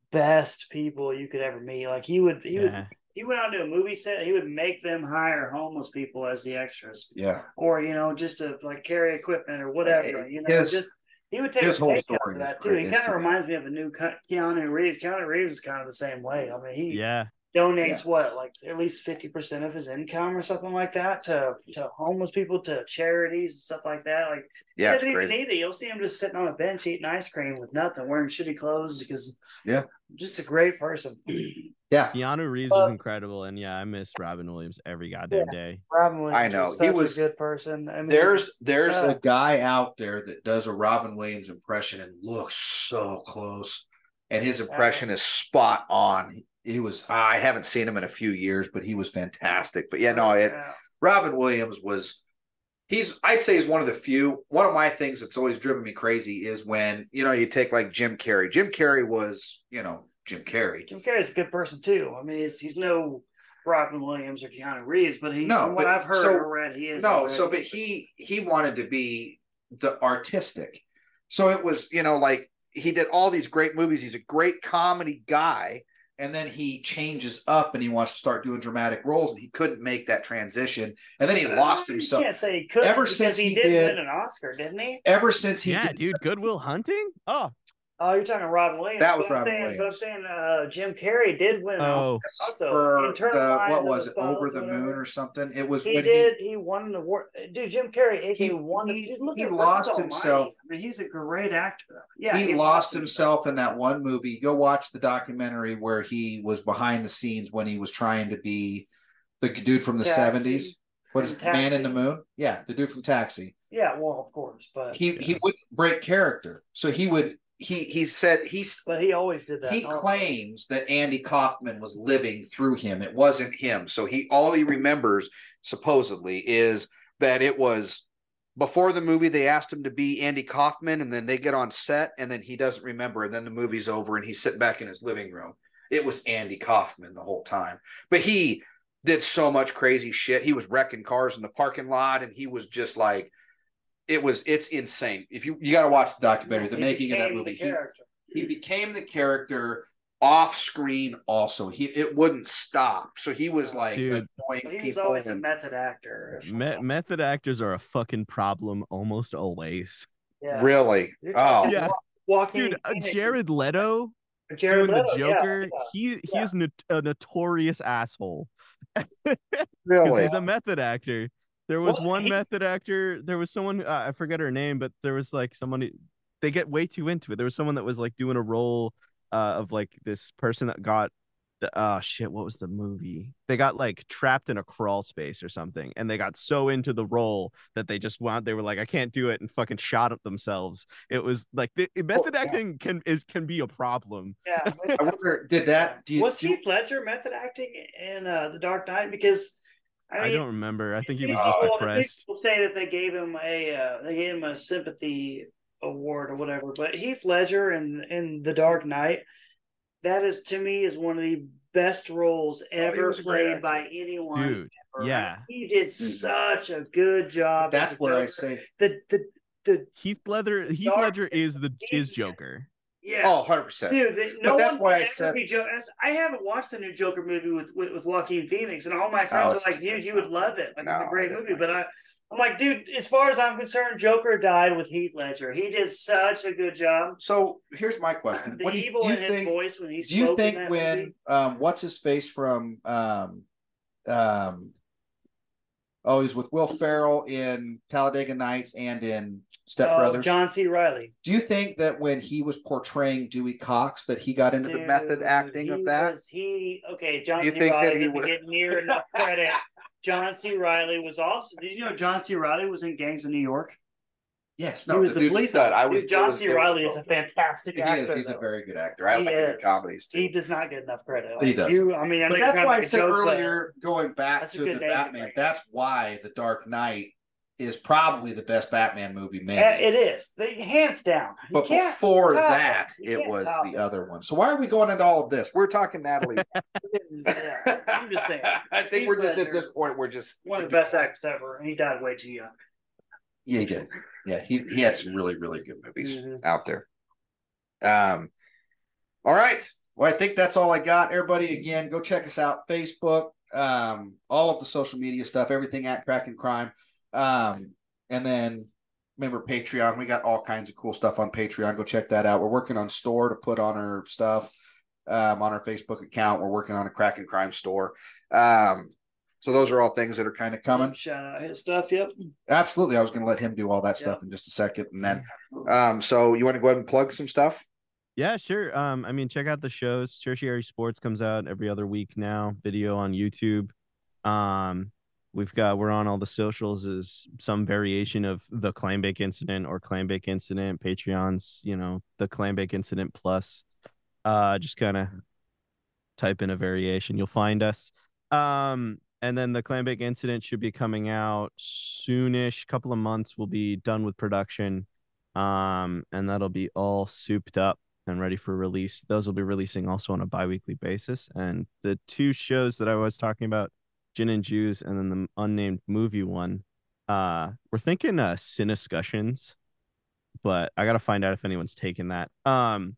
best people you could ever meet. Like he would, he Yeah. would, he went onto a movie set. He would make them hire homeless people as the extras, Yeah. or you know, just to like carry equipment or whatever. You know, His- just he would take his a whole pay cut story for is that too. great. He It's kind of too reminds me of a new Ke- Keanu Reeves. Keanu Reeves is kind of the same way. I mean, he Yeah. donates what, like at least fifty percent of his income or something like that to to homeless people, to charities and stuff like that. Like Yeah, he it's doesn't even crazy. need it. You'll see him just sitting on a bench eating ice cream with nothing, wearing shitty clothes because Yeah. just a great person. Yeah. Keanu Reeves Uh, is incredible, and yeah, I miss Robin Williams every goddamn day. Robin Williams I know. was He such was- a good person. I mean, There's there's uh, a guy out there that does a Robin Williams impression and looks so close, and his impression is spot on. He, he was I haven't seen him in a few years, but he was fantastic. But yeah, no, it, yeah. Robin Williams was he's I'd say he's one of the few. One of my things that's always driven me crazy is when you know you take like Jim Carrey. Jim Carrey was you know Jim Carrey. Jim Carrey's a good person too. I mean, he's he's no Robin Williams or Keanu Reeves, but he No, from what but I've heard so- or read, he is No, a so very but good he he wanted to be the artistic. So it was, you know, like he did all these great movies. He's a great comedy guy. And then he changes up and he wants to start doing dramatic roles, and he couldn't make that transition. And then he lost You himself. can't say he could Ever because since he, he did, did- win an Oscar, didn't he? Ever since he Yeah, did, dude, Goodwill Hunting. Oh, Oh, you're talking Robin Williams. That was But I'm Robin saying, Williams. But I'm saying uh, Jim Carrey did win an oh, Also, for Internal the Lines what of was the it, Clouds, Over the whatever. Moon or something? It was He when did. He, won an award. Dude, Jim Carrey, He- he won. he- Dude, look he at lost Almighty. himself. I mean, he's a great actor. he, Yeah, he lost himself in that one movie. Go watch the documentary where he was behind the scenes when he was trying to be the dude from the Taxi. seventies. What is From Man in the Taxi. Moon? Yeah, the dude from Taxi. Yeah, well, of course, but He he wouldn't break character, so he would. He he said he's but he always did that. he also. claims that Andy Kaufman was living through him. It wasn't him. So he all he remembers supposedly is that it was before the movie they asked him to be Andy Kaufman, and then they get on set and then he doesn't remember, and then the movie's over and he's sitting back in his living room. It was Andy Kaufman the whole time. But he did so much crazy shit. He was wrecking cars in the parking lot, and he was just like it was it's insane. If you you got to watch the documentary, the He making of that became the movie. He, character. he became the character off screen also. He it wouldn't stop. So he was like Dude. annoying But he was people. always a and- method actor. if- me- method actors are a fucking problem almost always. yeah. Really? You're Oh, talking Yeah. Wa- Joaquin Dude, uh, Phoenix. Jared Leto Jared doing Leto, the yeah, Joker, yeah. he he yeah. is not- a notorious asshole. Because really? he's a method actor. There was Well, one he- method actor. There was someone uh, I forget her name, but there was like someone. They get way too into it. There was someone that was like doing a role uh, of like this person that got the oh shit. What was the movie? They got like trapped in a crawl space or something, and they got so into the role that they just want. They were like, I can't do it, and fucking shot at themselves. It was like the method yeah. acting can is can be a problem. Yeah. I wonder, did that do you, was do you- Heath Ledger method acting in uh, The Dark Knight? Because I, I, mean, don't remember. I think he was Oh, just well, depressed. People say that they gave him a uh, they gave him a sympathy award or whatever. But Heath Ledger in in The Dark Knight, that is to me is one of the best roles ever was a great played actor. by anyone. Dude, ever. yeah. He did such a good job. That's as a where I Joker. say, the the the Heath Ledger. Heath Dark- Ledger is the is Joker. yeah. oh, one hundred percent. Dude, the, no that's one why would I ever said- be Joker. I haven't watched the new Joker movie with, with, with Joaquin Phoenix, and all my friends Oh, are it's- like, "Dude, you would love it. Like, it's No, a great I movie." didn't. But I, I'm like, dude, as far as I'm concerned, Joker died with Heath Ledger. He did such a good job. So here's my question: The What do you, evil do you in his think? voice when he Do you spoke in think that when movie. um, what's his face from um, um, oh, he's with Will Ferrell in Talladega Nights and in Step Oh, Brothers. John C. Riley. Do you think that when he was portraying Dewey Cox, that he got into the Dude, method acting he of that? Was, he okay? John You C. think that Riley he doesn't would- get near enough credit. John C. Riley was also. Did you know John C. Riley was in Gangs of New York? Yes, He no, was the the dude's a police stud. I officer. was Dude, John it was- C. it was- Riley is a fantastic He actor. is. He's a though. very good actor. I He like him in is. comedies too. He does not get enough credit. He Like, doesn't. You, I mean, I'm But not that's trying why to I make a said joke, but earlier, going back that's a to good the name to Batman, bring. that's why The Dark Knight is probably the best Batman movie made. Uh, It is the hands down. You But can't before top that, it, You it can't was top the it. other one. So why are we going into all of this? We're talking Natalie. Yeah, I'm just saying. I think Heath we're just at Ledger, this point. We're just one of the best actors ever, and he died way too young. Yeah, he did. Yeah, he he had some really really good movies Mhm. out there. Um, all right. Well, I think that's all I got. Everybody, again, go check us out. Facebook, um, all of the social media stuff, everything at Kraken Crime. Um, and then remember Patreon. We got all kinds of cool stuff on Patreon. Go check that out. We're working on store to put on our stuff um, on our Facebook account. We're working on a Kraken Crime store. Um, so those are all things that are kind of coming. Shout out his stuff. Yep. Absolutely. I was going to let him do all that stuff in just a second. And then, um, so you want to go ahead and plug some stuff? Yeah, sure. Um, I mean, check out the shows. Tertiary Sports comes out every other week now. Video on YouTube. Um, we've got we're on all the socials as some variation of the Clambake incident or Clambake incident. Patreon's, you know, the Clambake incident plus. Uh, just kind of type in a variation, you'll find us. Um, and then the Clambake incident should be coming out soonish. Couple of months, we'll be done with production. Um, and that'll be all souped up and ready for release. Those will be releasing also on a bi-weekly basis. And the two shows that I was talking about, Gin and Jews and then the unnamed movie one, uh, we're thinking uh Cinescussions, but I gotta find out if anyone's taken that. Um,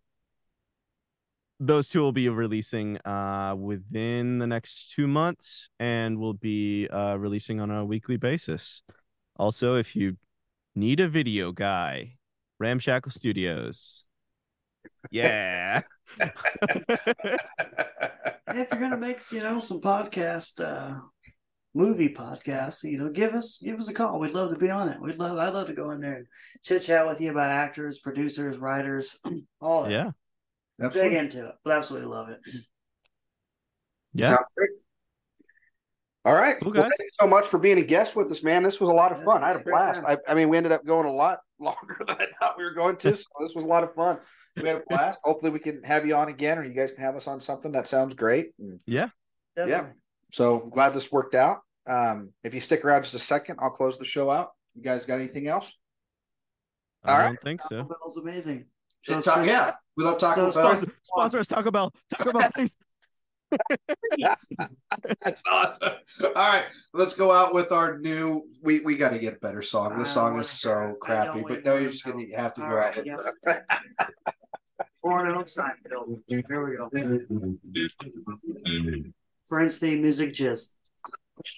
those two will be releasing uh within the next two months and will be uh releasing on a weekly basis. Also, if you need a video guy, Ramshackle Studios. Yeah. If you're gonna make, you know, some podcast, uh, movie podcasts, you know, give us give us a call. We'd love to be on it. We'd love. I'd love to go in there and chit chat with you about actors, producers, writers, all that. Yeah. Dig Absolutely. into it. But absolutely love it. Yeah. Sounds great. All right. Cool, Well, guys. thank you so much for being a guest with us, man. This was a lot of Yeah, fun. I had a great blast. I, time. I mean, we ended up going a lot longer than I thought we were going to. So this was a lot of fun. We had a blast. Hopefully, we can have you on again, or you guys can have us on something. That sounds great. And Yeah. Definitely. so glad this worked out. Um, if you stick around just a second, I'll close the show out. You guys got anything else? I All don't right. think so. Taco Bell's amazing. So it's talk, just- yeah, we love Taco so Bell. sponsor- Sponsor us, Taco Bell. Taco Bell, please. That's awesome. All right, let's go out with our new. We we got to get a better song. This I song don't is wanna hear so it. I crappy, don't but wanna no, hear you're it, just gonna no. have to All go right, out. yeah. Porno Seinfeld. Here we go. Friends theme music jizz.